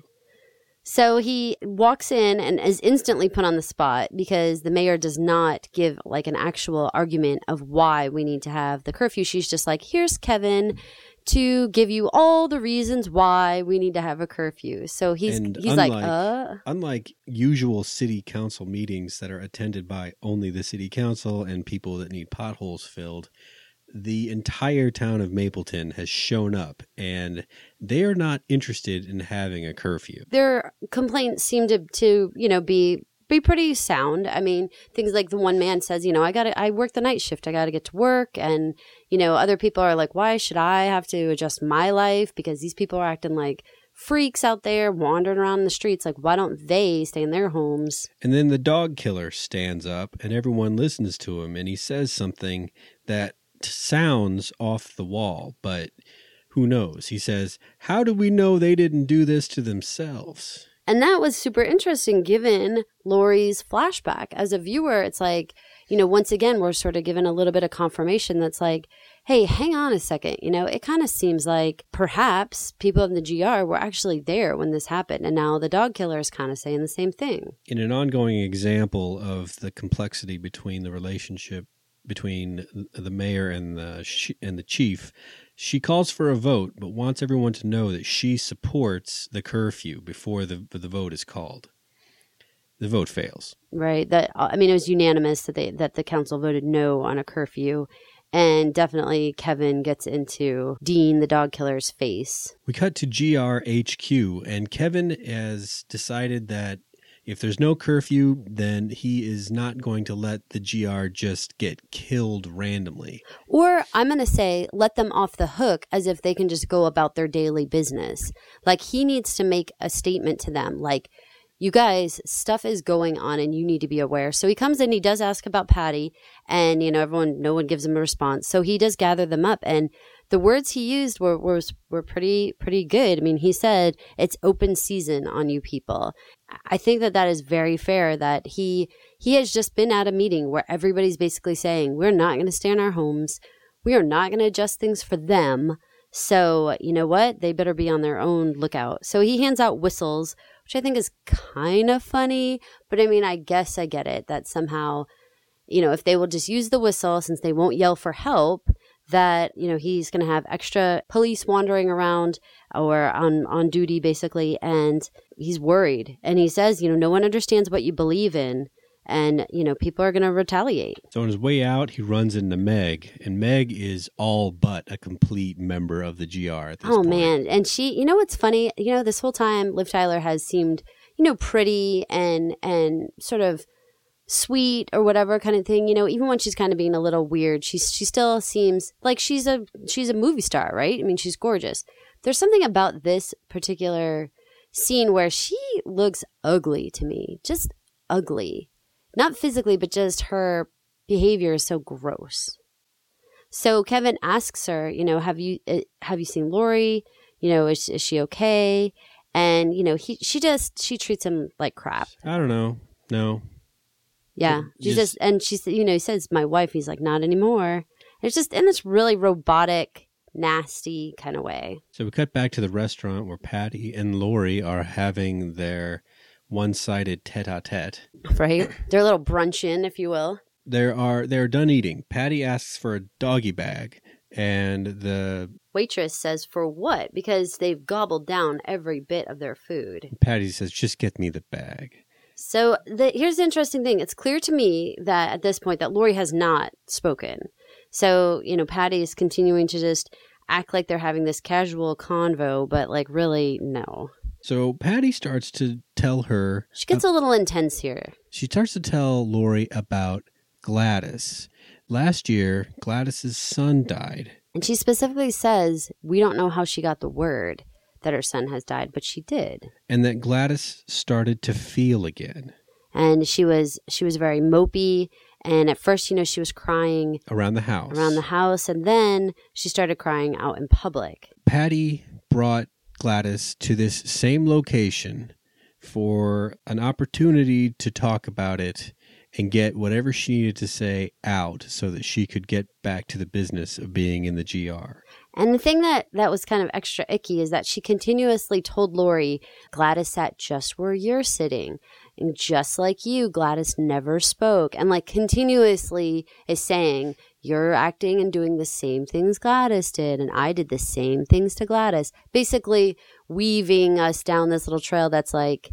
So he walks in and is instantly put on the spot because the mayor does not give like an actual argument of why we need to have the curfew. She's just like, here's Kevin to give you all the reasons why we need to have a curfew. So he's and he's unlike, like, uh. Unlike usual city council meetings that are attended by only the city council and people that need potholes filled, the entire town of Mapleton has shown up and they are not interested in having a curfew. Their complaints seem to, to you know, be be pretty sound. I mean, things like the one man says, you know, I got to, I work the night shift. I got to get to work. And, you know, other people are like, why should I have to adjust my life? Because these people are acting like freaks out there wandering around the streets. Like, why don't they stay in their homes? And then the dog killer stands up and everyone listens to him. And he says something that sounds off the wall, but who knows? He says, how do we know they didn't do this to themselves? And that was super interesting given Laurie's flashback. As a viewer, it's like, you know, once again, we're sort of given a little bit of confirmation that's like, hey, hang on a second. You know, it kind of seems like perhaps people in the G R were actually there when this happened. And now the dog killer is kind of saying the same thing. In an ongoing example of the complexity between the relationship between the mayor and the and the chief, she calls for a vote, but wants everyone to know that she supports the curfew before the the vote is called. The vote fails. Right. That I mean, it was unanimous that they that the council voted no on a curfew, and definitely Kevin gets into Dean, the dog killer's face. We cut to G R H Q, and Kevin has decided that if there's no curfew, then he is not going to let the G R just get killed randomly. Or I'm going to say, let them off the hook as if they can just go about their daily business. Like, he needs to make a statement to them, like, you guys, stuff is going on and you need to be aware. So he comes in, he does ask about Patty, and, you know, everyone, no one gives him a response. So he does gather them up, and the words he used were, were were pretty pretty good. I mean, he said, it's open season on you people. I think that that is very fair, that he he has just been at a meeting where everybody's basically saying, we're not going to stay in our homes. We are not going to adjust things for them. So, you know what? They better be on their own lookout. So he hands out whistles, which I think is kind of funny. But I mean, I guess I get it that somehow, you know, if they will just use the whistle, since they won't yell for help, that, you know, he's going to have extra police wandering around or on, on duty, basically, and he's worried. And he says, you know, no one understands what you believe in, and, you know, people are going to retaliate. So on his way out, he runs into Meg, and Meg is all but a complete member of the G R at this oh, point. Oh, man. And she, you know what's funny? You know, this whole time, Liv Tyler has seemed, you know, pretty and and sort of sweet or whatever kind of thing, you know, even when she's kind of being a little weird, she's she still seems like she's a she's a movie star, right? I mean, she's gorgeous. There's something about this particular scene where she looks ugly to me, just ugly, not physically, but just her behavior is so gross. So Kevin asks her, you know, have you uh, have you seen Laurie? You know, is is she okay? And you know, he she just she treats him like crap. I don't know, no. Yeah, she just, says, and she said, you know, he says, my wife. He's like, not anymore. It's just in this really robotic, nasty kind of way. So we cut back to the restaurant where Patty and Lori are having their one-sided tete-a-tete. Right? Their little brunch-in, if you will. There are they're done eating. Patty asks for a doggy bag, and the waitress says, for what? Because they've gobbled down every bit of their food. Patty says, just get me the bag. So the, here's the interesting thing. It's clear to me that at this point that Lori has not spoken. So, you know, Patty is continuing to just act like they're having this casual convo, but like really, no. So Patty starts to tell her... She gets uh, a little intense here. She starts to tell Lori about Gladys. Last year, Gladys's son died. And she specifically says, we don't know how she got the word that her son has died, but she did. And that Gladys started to feel again. And she was she was very mopey. And at first, you know, she was crying. Around the house. Around the house. And then she started crying out in public. Patty brought Gladys to this same location for an opportunity to talk about it and get whatever she needed to say out so that she could get back to the business of being in the G R. And the thing that, that was kind of extra icky is that she continuously told Lori, Gladys sat just where you're sitting. And just like you, Gladys never spoke. And like continuously is saying, you're acting and doing the same things Gladys did. And I did the same things to Gladys. Basically weaving us down this little trail that's like,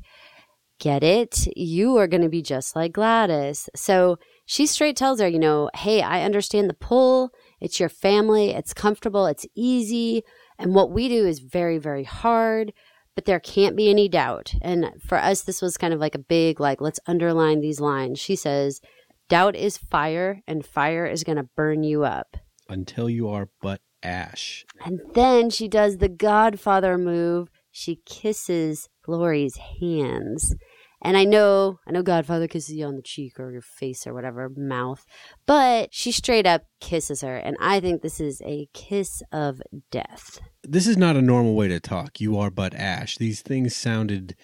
get it? You are going to be just like Gladys. So she straight tells her, you know, hey, I understand the pull. It's your family. It's comfortable. It's easy. And what we do is very, very hard. But there can't be any doubt. And for us, this was kind of like a big, like, let's underline these lines. She says, doubt is fire, and fire is going to burn you up. Until you are but ash. And then she does the Godfather move. She kisses Lori's hands. And I know, I know Godfather kisses you on the cheek or your face or whatever, mouth. But she straight up kisses her. And I think this is a kiss of death. This is not a normal way to talk. You are but ash. These things sounded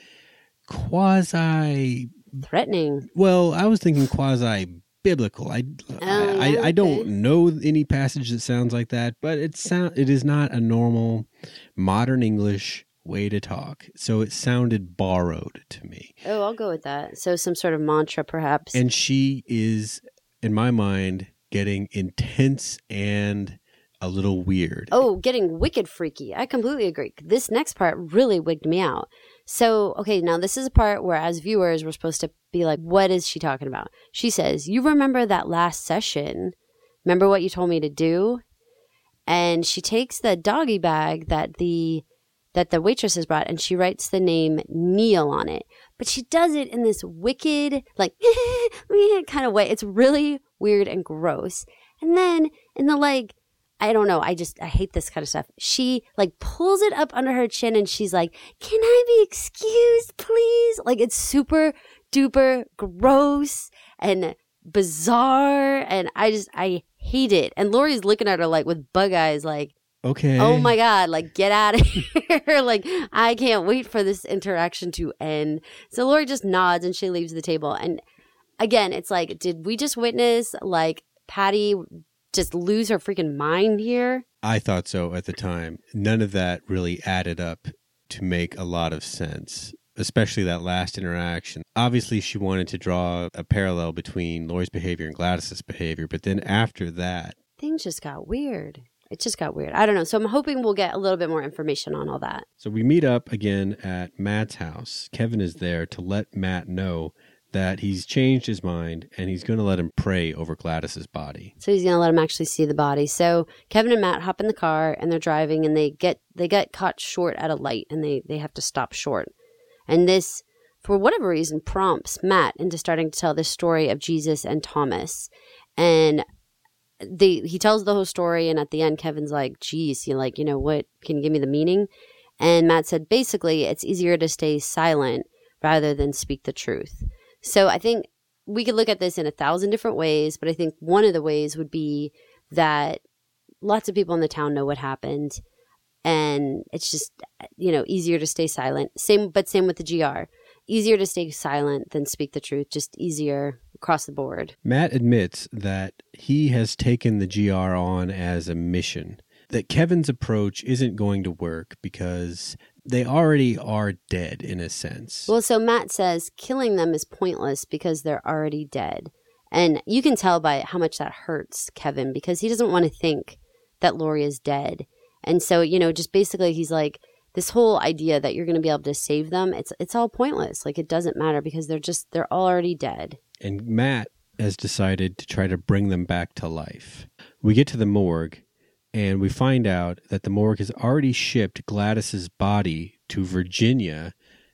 quasi... threatening. Well, I was thinking quasi-biblical. I, oh, I, yeah, I, I don't okay. know any passage that sounds like that, but it sound, it is not a normal modern English way to talk. So it sounded borrowed to me. Oh, I'll go with that. So some sort of mantra, perhaps. And she is, in my mind, getting intense and a little weird. Oh, getting wicked freaky. I completely agree. This next part really wigged me out. So, okay, now this is a part where as viewers, we're supposed to be like, what is she talking about? She says, you remember that last session? Remember what you told me to do? And she takes the doggy bag that the that the waitress has brought, and she writes the name Neil on it. But she does it in this wicked, like, kind of way. It's really weird and gross. And then in the, like, I don't know, I just, I hate this kind of stuff. She, like, pulls it up under her chin, and she's like, can I be excused, please? Like, it's super duper gross and bizarre, and I just, I hate it. And Lori's looking at her, like, with bug eyes, like, okay. Oh my God, like, get out of here. Like, I can't wait for this interaction to end. So Lori just nods and she leaves the table. And again, it's like, did we just witness, like, Patty just lose her freaking mind here? I thought so at the time. None of that really added up to make a lot of sense, especially that last interaction. Obviously, she wanted to draw a parallel between Lori's behavior and Gladys's behavior. But then after that, things just got weird. It just got weird. I don't know. So I'm hoping we'll get a little bit more information on all that. So we meet up again at Matt's house. Kevin is there to let Matt know that he's changed his mind and he's going to let him pray over Gladys's body. So he's going to let him actually see the body. So Kevin and Matt hop in the car and they're driving and they get they get caught short at a light and they, they have to stop short. And this, for whatever reason, prompts Matt into starting to tell this story of Jesus and Thomas. And They, he tells the whole story, and at the end, Kevin's like, geez, you like, you know what, can you give me the meaning? And Matt said, basically, it's easier to stay silent rather than speak the truth. So I think we could look at this in a thousand different ways, but I think one of the ways would be that lots of people in the town know what happened, and it's just, you know, easier to stay silent. Same, but same with the G R. Easier to stay silent than speak the truth, just easier, across the board. Matt admits that he has taken the G R on as a mission, that Kevin's approach isn't going to work because they already are dead in a sense. Well, so Matt says killing them is pointless because they're already dead. And you can tell by how much that hurts Kevin because he doesn't want to think that Lori is dead. And so, you know, just basically he's like, this whole idea that you're going to be able to save them, it's it's all pointless. Like, it doesn't matter because they're just, they're already dead. And Matt has decided to try to bring them back to life. We get to the morgue, and we find out that the morgue has already shipped Gladys's body to Virginia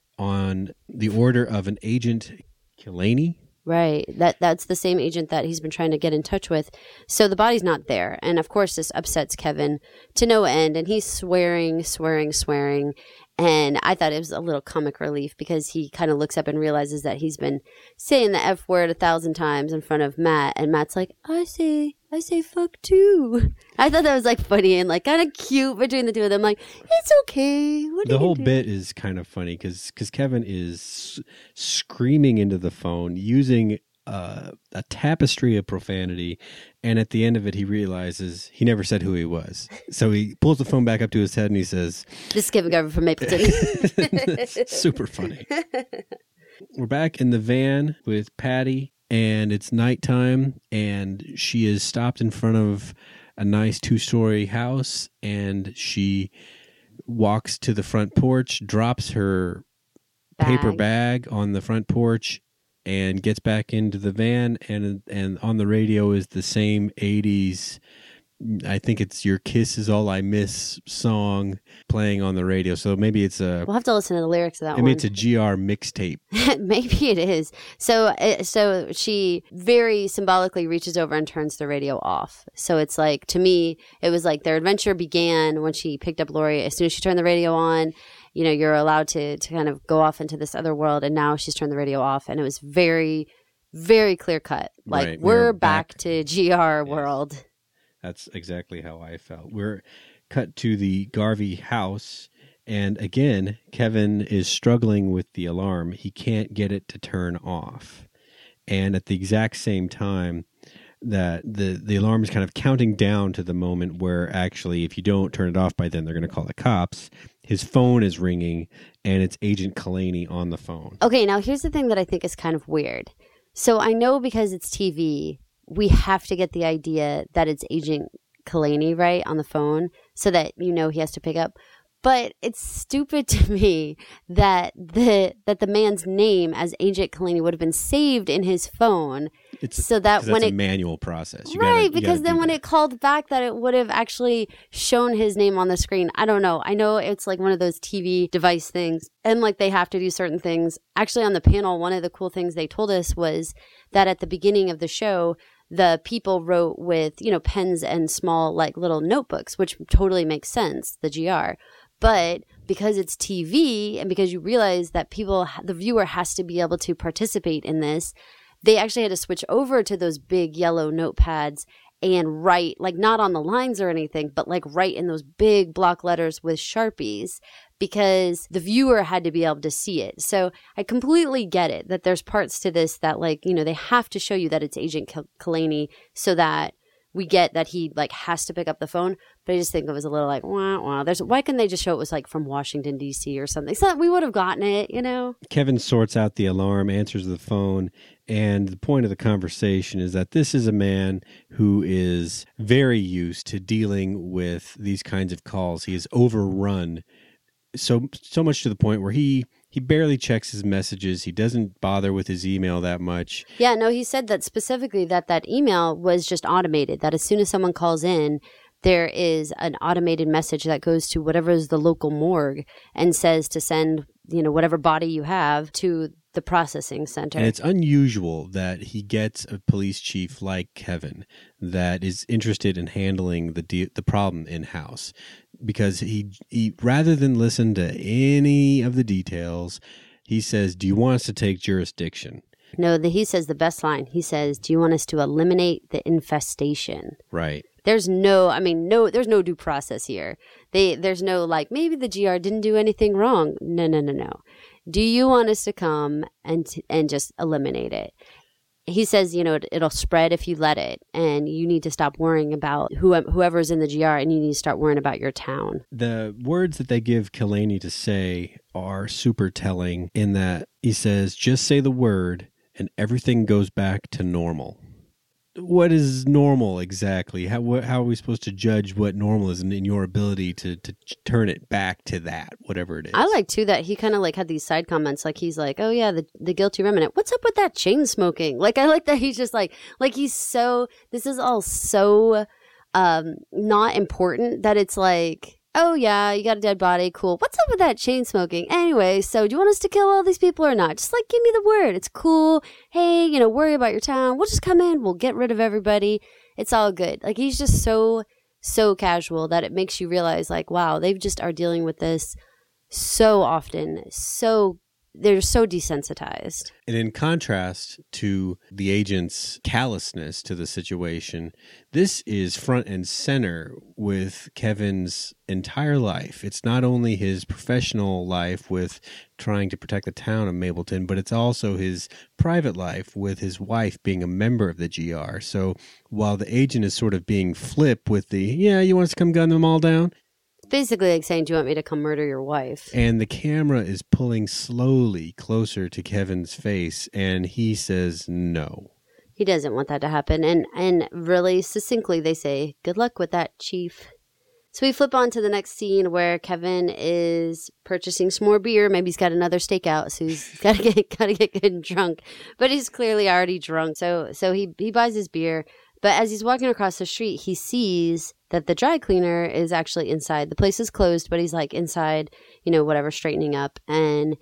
on the order of an Agent Killaney. Right. That that's the same agent that he's been trying to get in touch with. So the body's not there. And of course, this upsets Kevin to no end. And he's swearing, swearing, swearing. And I thought it was a little comic relief because he kind of looks up and realizes that he's been saying the F word a thousand times in front of Matt. And Matt's like, I say, I say fuck too. I thought that was like funny and like kind of cute between the two of them. Like, it's okay. What the whole do? bit is kind of funny because because Kevin is screaming into the phone using uh, a tapestry of profanity, and at the end of it, he realizes he never said who he was. So he pulls the phone back up to his head and he says, "This is Kevin Garvin from Maple City." Super funny. We're back in the van with Patty, and it's nighttime, and she is stopped in front of a nice two-story house, and she walks to the front porch, drops her Bag. paper bag on the front porch, and gets back into the van, and and on the radio is the same eighties, I think it's Your Kiss Is All I Miss song playing on the radio. So maybe it's a... We'll have to listen to the lyrics of that maybe one. Maybe it's a G R mixtape. Maybe it is. So so she very symbolically reaches over and turns the radio off. So it's like, to me, it was like their adventure began when she picked up Lori. As soon as she turned the radio on, you know, you're allowed to, to kind of go off into this other world. And now she's turned the radio off. And it was very, very clear cut. Like, right. we're, we're back, back to G R yes. world. That's exactly how I felt. We're cut to the Garvey house. And again, Kevin is struggling with the alarm. He can't get it to turn off. And at the exact same time, that the, the alarm is kind of counting down to the moment where actually, if you don't turn it off by then, they're going to call the cops. His phone is ringing, and it's Agent Killaney on the phone. Okay, now here's the thing that I think is kind of weird. So I know because it's T V, we have to get the idea that it's Agent Killaney, right, on the phone, so that, you know, he has to pick up. But it's stupid to me that the that the man's name as Agent Killaney would have been saved in his phone, it's so that that's when a it manual process, you right? gotta, you because then when that. it called back, that it would have actually shown his name on the screen. I don't know. I know it's like one of those T V device things, and like they have to do certain things. Actually, on the panel, one of the cool things they told us was that at the beginning of the show, the people wrote with, you know, pens and small like little notebooks, which totally makes sense. The G R. But because it's T V and because you realize that people, the viewer has to be able to participate in this, they actually had to switch over to those big yellow notepads and write, like not on the lines or anything, but like write in those big block letters with Sharpies because the viewer had to be able to see it. So I completely get it that there's parts to this that, like, you know, they have to show you that it's Agent Killaney so that we get that he like has to pick up the phone, but I just think it was a little like, wah, wah. There's, why couldn't they just show it was like from Washington, D C or something? So that we would have gotten it, you know? Kevin sorts out the alarm, answers the phone, and the point of the conversation is that this is a man who is very used to dealing with these kinds of calls. He is overrun so so much to the point where he He barely checks his messages. He doesn't bother with his email that much. Yeah, no, he said that specifically that that email was just automated, that as soon as someone calls in, there is an automated message that goes to whatever is the local morgue and says to send, you know, whatever body you have to the processing center. And it's unusual that he gets a police chief like Kevin that is interested in handling the de- the problem in-house. Because he, he, rather than listen to any of the details, he says, do you want us to take jurisdiction? No, the, he says the best line. He says, do you want us to eliminate the infestation? Right. There's no, I mean, no, there's no due process here. They, there's no like, maybe the G R didn't do anything wrong. No, no, no, no. Do you want us to come and and just eliminate it? he says, you know, it, it'll spread if you let it, and you need to stop worrying about who, whoever's in the G R, and you need to start worrying about your town. The words that they give Killaney to say are super telling in that he says, just say the word and everything goes back to normal. What is normal exactly? How what, how are we supposed to judge what normal is in, in your ability to, to turn it back to that, whatever it is? I like, too, that he kind of like had these side comments. Like, he's like, oh, yeah, the, the guilty remnant. What's up with that chain smoking? Like, I like that he's just like, like he's so, this is all so um, not important that it's like, oh, yeah, you got a dead body. Cool. What's up with that chain smoking? Anyway, so do you want us to kill all these people or not? Just like, give me the word. It's cool. Hey, you know, worry about your town. We'll just come in. We'll get rid of everybody. It's all good. Like, he's just so, so casual that it makes you realize, like, wow, they just are dealing with this so often. So they're so desensitized. And in contrast to the agent's callousness to the situation, this is front and center with Kevin's entire life. It's not only his professional life with trying to protect the town of Mableton, but it's also his private life with his wife being a member of the G R. So while the agent is sort of being flip with the, yeah, you want us to come gun them all down? Basically like saying, do you want me to come murder your wife? And the camera is pulling slowly closer to Kevin's face, and he says no. He doesn't want that to happen. And, and really succinctly, they say, good luck with that, Chief. So we flip on to the next scene where Kevin is purchasing some more beer. Maybe he's got another stakeout, so he's got to get got to get good and drunk. But he's clearly already drunk. So so he, he buys his beer. But as he's walking across the street, he sees that the dry cleaner is actually inside. The place is closed, but he's like inside, you know, whatever, straightening up. And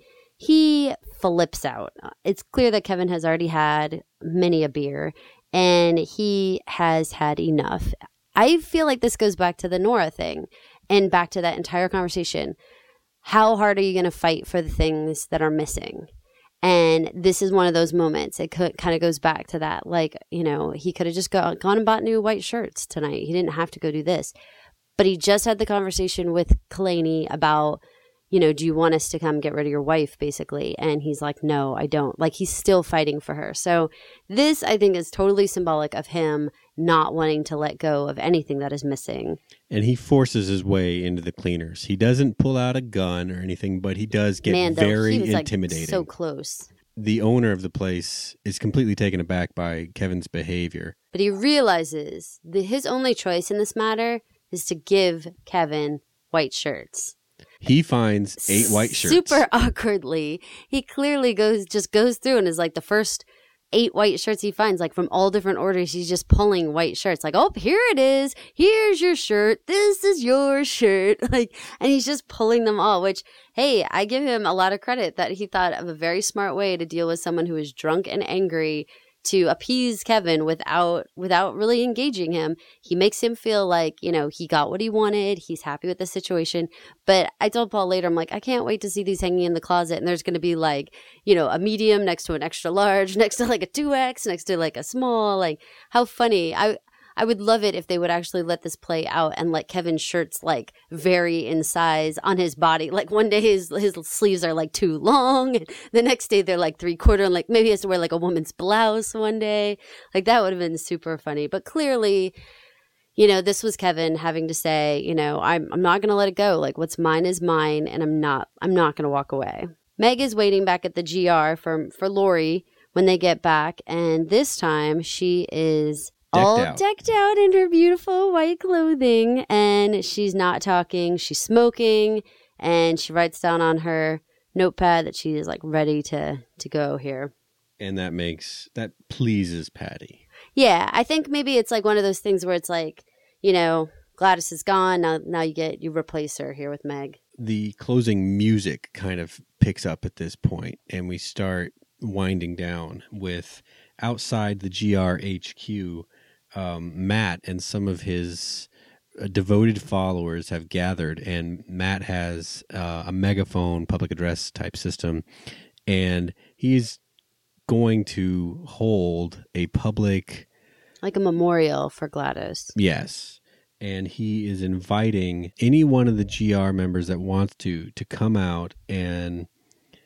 he flips out. It's clear that Kevin has already had many a beer, and he has had enough. I feel like this goes back to the Nora thing and back to that entire conversation. How hard are you going to fight for the things that are missing? And this is one of those moments. It could, kind of goes back to that. Like, you know, he could have just go, gone and bought new white shirts tonight. He didn't have to go do this. But he just had the conversation with Killaney about, you know, do you want us to come get rid of your wife, basically? And he's like, no, I don't. Like, he's still fighting for her. So this, I think, is totally symbolic of him not wanting to let go of anything that is missing. And he forces his way into the cleaners. He doesn't pull out a gun or anything, but he does get Man, though, very he was, intimidating. Like, so close. The owner of the place is completely taken aback by Kevin's behavior. But he realizes that his only choice in this matter is to give Kevin white shirts. He finds eight white shirts. Super awkwardly. He clearly goes just goes through and is like the first eight white shirts he finds, like from all different orders. He's just pulling white shirts. Like, oh, here it is. Here's your shirt. This is your shirt. Like, and he's just pulling them all, which, hey, I give him a lot of credit that he thought of a very smart way to deal with someone who is drunk and angry, to appease Kevin without without really engaging him. He makes him feel like, you know, he got what he wanted. He's happy with the situation. But I told Paul later, I'm like, I can't wait to see these hanging in the closet. And there's going to be like, you know, a medium next to an extra large, next to like a two X, next to like a small. Like, how funny. I I would love it if they would actually let this play out and let Kevin's shirts like vary in size on his body. Like one day his his sleeves are like too long. And the next day they're like three quarter. And like maybe he has to wear like a woman's blouse one day. Like that would have been super funny. But clearly, you know, this was Kevin having to say, you know, I'm I'm not going to let it go. Like what's mine is mine, and I'm not I'm not going to walk away. Meg is waiting back at the G R for for Lori when they get back, and this time she is Decked all out. decked out in her beautiful white clothing, and she's not talking. She's smoking, and she writes down on her notepad that she is like ready to to go here. And that makes that pleases Patty. Yeah, I think maybe it's like one of those things where it's like, you know, Gladys is gone. Now, now you get you replace her here with Meg. The closing music kind of picks up at this point, and we start winding down with outside the G R H Q. Um, Matt and some of his uh, devoted followers have gathered, and Matt has uh, a megaphone public address type system, and he's going to hold a public... like a memorial for Gladys. Yes. And he is inviting any one of the G R members that wants to, to come out and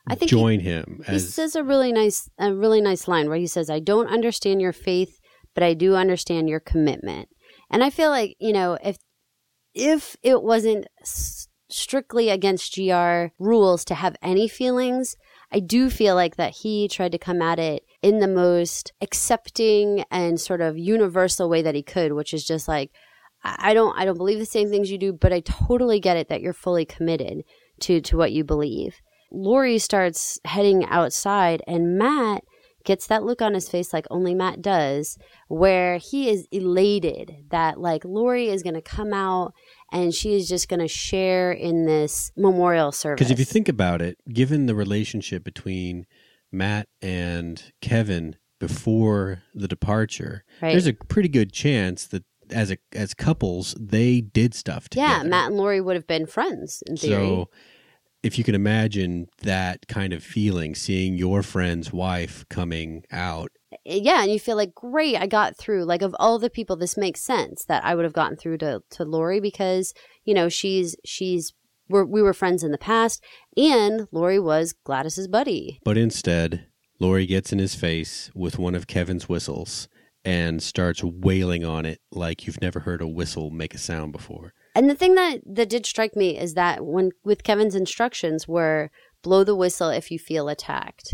I think join he, him. He as says a really nice, a really nice line where he says, "I don't understand your faith, but I do understand your commitment." And I feel like, you know, if if it wasn't s- strictly against G R rules to have any feelings, I do feel like that he tried to come at it in the most accepting and sort of universal way that he could, which is just like, I don't, I don't believe the same things you do, but I totally get it that you're fully committed to, to what you believe. Lori starts heading outside and Matt gets that look on his face like only Matt does, where he is elated that like Lori is going to come out and she is just going to share in this memorial service. Because if you think about it, given the relationship between Matt and Kevin before the departure, right. there's a pretty good chance that as a as couples, they did stuff together. Yeah, Matt and Lori would have been friends in theory. So if you can imagine that kind of feeling, seeing your friend's wife coming out. Yeah, and you feel like, great, I got through. Like, of all the people, this makes sense that I would have gotten through to, to Lori because, you know, she's, she's, we're, we were friends in the past, and Lori was Gladys's buddy. But instead, Lori gets in his face with one of Kevin's whistles and starts wailing on it like you've never heard a whistle make a sound before. And the thing that, that did strike me is that when with Kevin's instructions were blow the whistle if you feel attacked.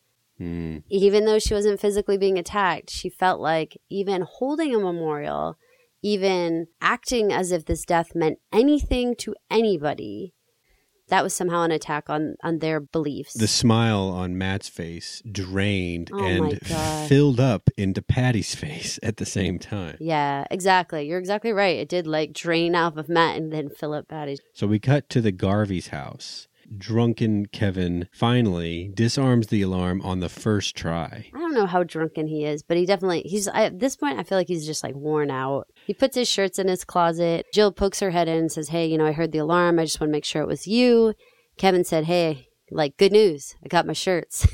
Mm. Even though she wasn't physically being attacked, she felt like even holding a memorial, even acting as if this death meant anything to anybody, that was somehow an attack on, on their beliefs. The smile on Matt's face drained oh and filled up into Patty's face at the same time. Yeah, exactly. You're exactly right. It did like drain off of Matt and then fill up Patty's. So we cut to the Garvey's house. Drunken Kevin finally disarms the alarm on the first try. I don't know how drunken he is, but he definitely, he's, I, at this point, I feel like he's just like worn out. He puts his shirts in his closet. Jill pokes her head in and says, "Hey, you know, I heard the alarm. I just want to make sure it was you." Kevin said, "Hey, like, good news. I got my shirts."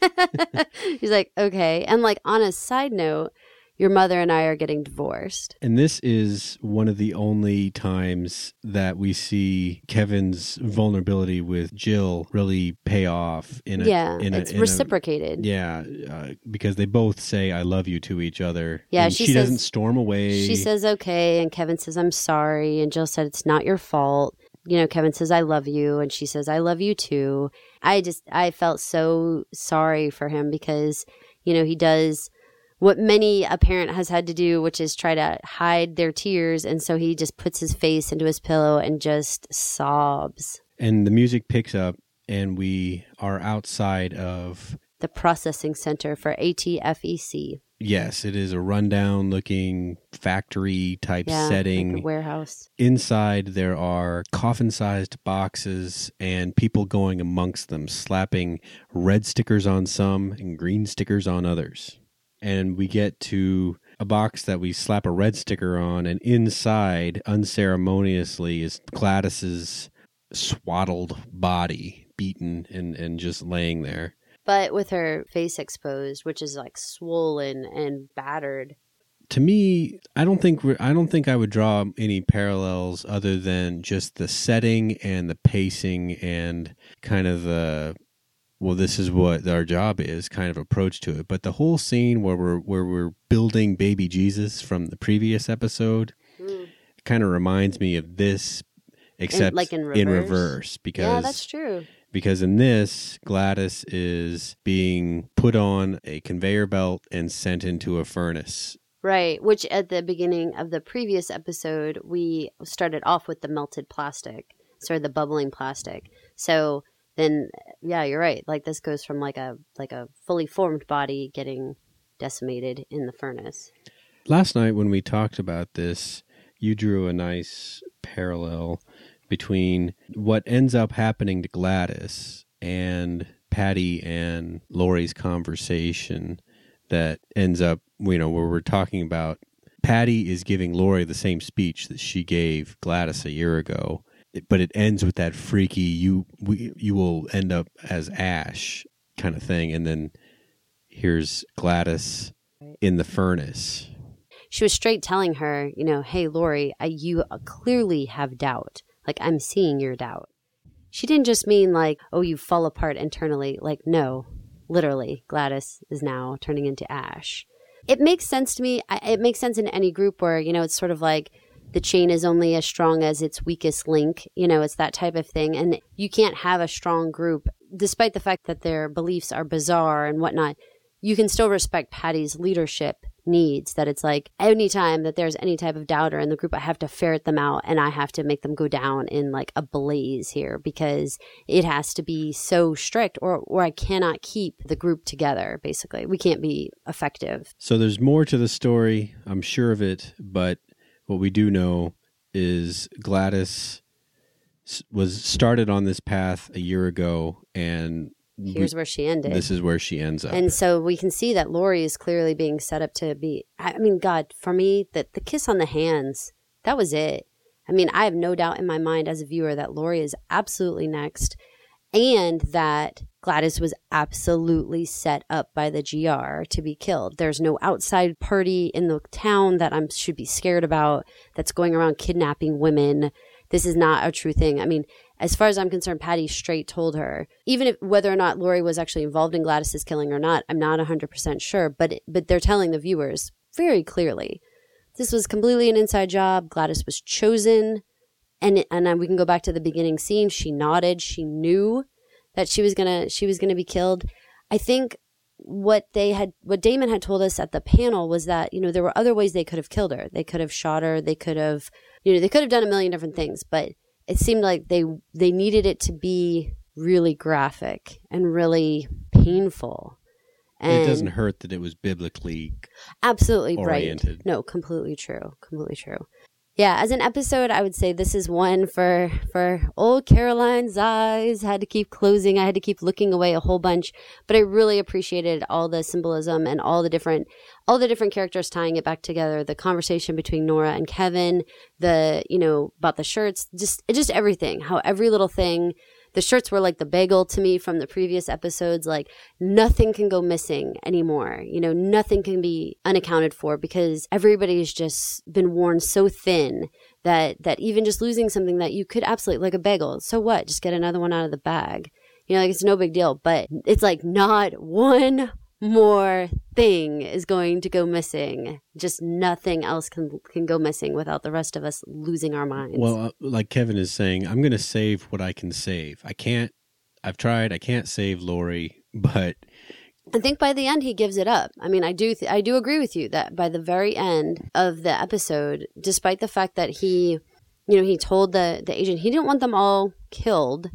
He's like, okay. And like, on a side note, your mother and I are getting divorced. And this is one of the only times that we see Kevin's vulnerability with Jill really pay off. In a, yeah, in a, it's in reciprocated. A, yeah, uh, because they both say "I love you" to each other. Yeah, and she, she says, doesn't storm away. She says, "Okay," and Kevin says, "I'm sorry," and Jill said, "It's not your fault." You know, Kevin says, "I love you," and she says, "I love you too." I just, I felt so sorry for him because, you know, he does what many a parent has had to do, which is try to hide their tears. And so he just puts his face into his pillow and just sobs. And the music picks up and we are outside of the processing center for A T F E C. Yes, it is a rundown looking factory type yeah, setting. Like a warehouse. Inside there are coffin-sized boxes and people going amongst them, slapping red stickers on some and green stickers on others. And we get to a box that we slap a red sticker on, and inside, unceremoniously, is Gladys's swaddled body, beaten and, and just laying there. But with her face exposed, which is like swollen and battered. To me, I don't think we're, I don't think I would draw any parallels other than just the setting and the pacing and kind of the, well, this is what our job is kind of approach to it. But the whole scene where we're where we're building baby Jesus from the previous episode mm. kind of reminds me of this, except in, like in reverse. in reverse. Because yeah, that's true. Because in this, Gladys is being put on a conveyor belt and sent into a furnace. Right, which at the beginning of the previous episode, we started off with the melted plastic, sort of the bubbling plastic. So then, yeah, you're right. Like this goes from like a like a fully formed body getting decimated in the furnace. Last night when we talked about this, you drew a nice parallel between what ends up happening to Gladys and Patty and Lori's conversation that ends up, you know, where we're talking about Patty is giving Lori the same speech that she gave Gladys a year ago, but it ends with that freaky, you we, you will end up as ash kind of thing. And then here's Gladys in the furnace. She was straight telling her, you know, hey, Lori, I, you clearly have doubt. Like, I'm seeing your doubt. she didn't just mean like, oh, you fall apart internally. Like, no, literally, Gladys is now turning into ash. It makes sense to me. It makes sense in any group where, you know, it's sort of like the chain is only as strong as its weakest link. You know, it's that type of thing. And you can't have a strong group, despite the fact that their beliefs are bizarre and whatnot. You can still respect Patty's leadership needs, that it's like anytime that there's any type of doubter in the group, I have to ferret them out and I have to make them go down in like a blaze here because it has to be so strict or, or I cannot keep the group together, basically. We can't be effective. So there's more to the story, I'm sure of it, but what we do know is Gladys was started on this path a year ago, and here's we, where she ended. This is where she ends up. And so we can see that Laurie is clearly being set up to be, I mean, God, for me, that the kiss on the hands, that was it. I mean, I have no doubt in my mind as a viewer that Laurie is absolutely next, and that Gladys was absolutely set up by the G R to be killed. There's no outside party in the town that I should be scared about that's going around kidnapping women. This is not a true thing. I mean, as far as I'm concerned, Patty straight told her, even if whether or not Laurie was actually involved in Gladys's killing or not, I'm not one hundred percent sure, but it, but they're telling the viewers very clearly, this was completely an inside job. Gladys was chosen, and and we can go back to the beginning scene. She nodded. She knew that she was gonna she was gonna be killed. I think what they had, what Damon had told us at the panel was that, you know, there were other ways they could have killed her. They could have shot her. They could have, you know, they could have done a million different things, but it seemed like they they needed it to be really graphic and really painful. And it doesn't hurt that it was biblically absolutely oriented. Right. No, completely true. Completely true. Yeah, as an episode, I would say this is one for for old Caroline's eyes. I had to keep closing. I had to keep looking away a whole bunch. But I really appreciated all the symbolism and all the different all the different characters tying it back together. The conversation between Nora and Kevin, the, you know, about the shirts, just just everything. How every little thing. The shirts were like the bagel to me from the previous episodes. Like, nothing can go missing anymore. You know, nothing can be unaccounted for because everybody's just been worn so thin that that even just losing something that you could absolutely, like a bagel, so what? Just get another one out of the bag. You know, like, it's no big deal. But it's like not one more thing is going to go missing. Just nothing else can can go missing without the rest of us losing our minds. Well, uh, like Kevin is saying, I'm going to save what I can save. I can't, I've tried, I can't save Laurie, but I think by the end he gives it up. I mean, I do th- I do agree with you that by the very end of the episode, despite the fact that he, you know, he told the, the agent he didn't want them all killed.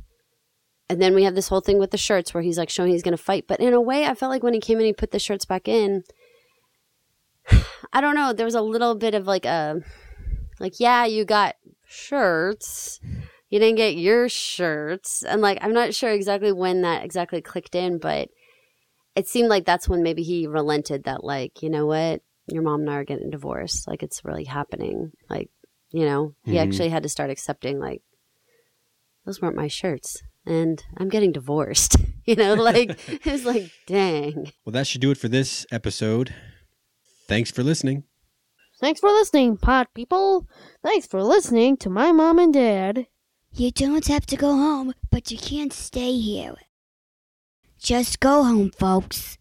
And then we have this whole thing with the shirts where he's like showing he's going to fight. But in a way, I felt like when he came in, he put the shirts back in. I don't know. There was a little bit of like a, like, yeah, you got shirts. You didn't get your shirts. And like, I'm not sure exactly when that exactly clicked in, but it seemed like that's when maybe he relented that, like, you know what? Your mom and I are getting divorced. Like, it's really happening. Like, you know, he mm-hmm. actually had to start accepting, like, those weren't my shirts. And I'm getting divorced, you know, like, it's like, dang. Well, that should do it for this episode. Thanks for listening. Thanks for listening, pod people. Thanks for listening to my mom and dad. You don't have to go home, but you can't stay here. Just go home, folks.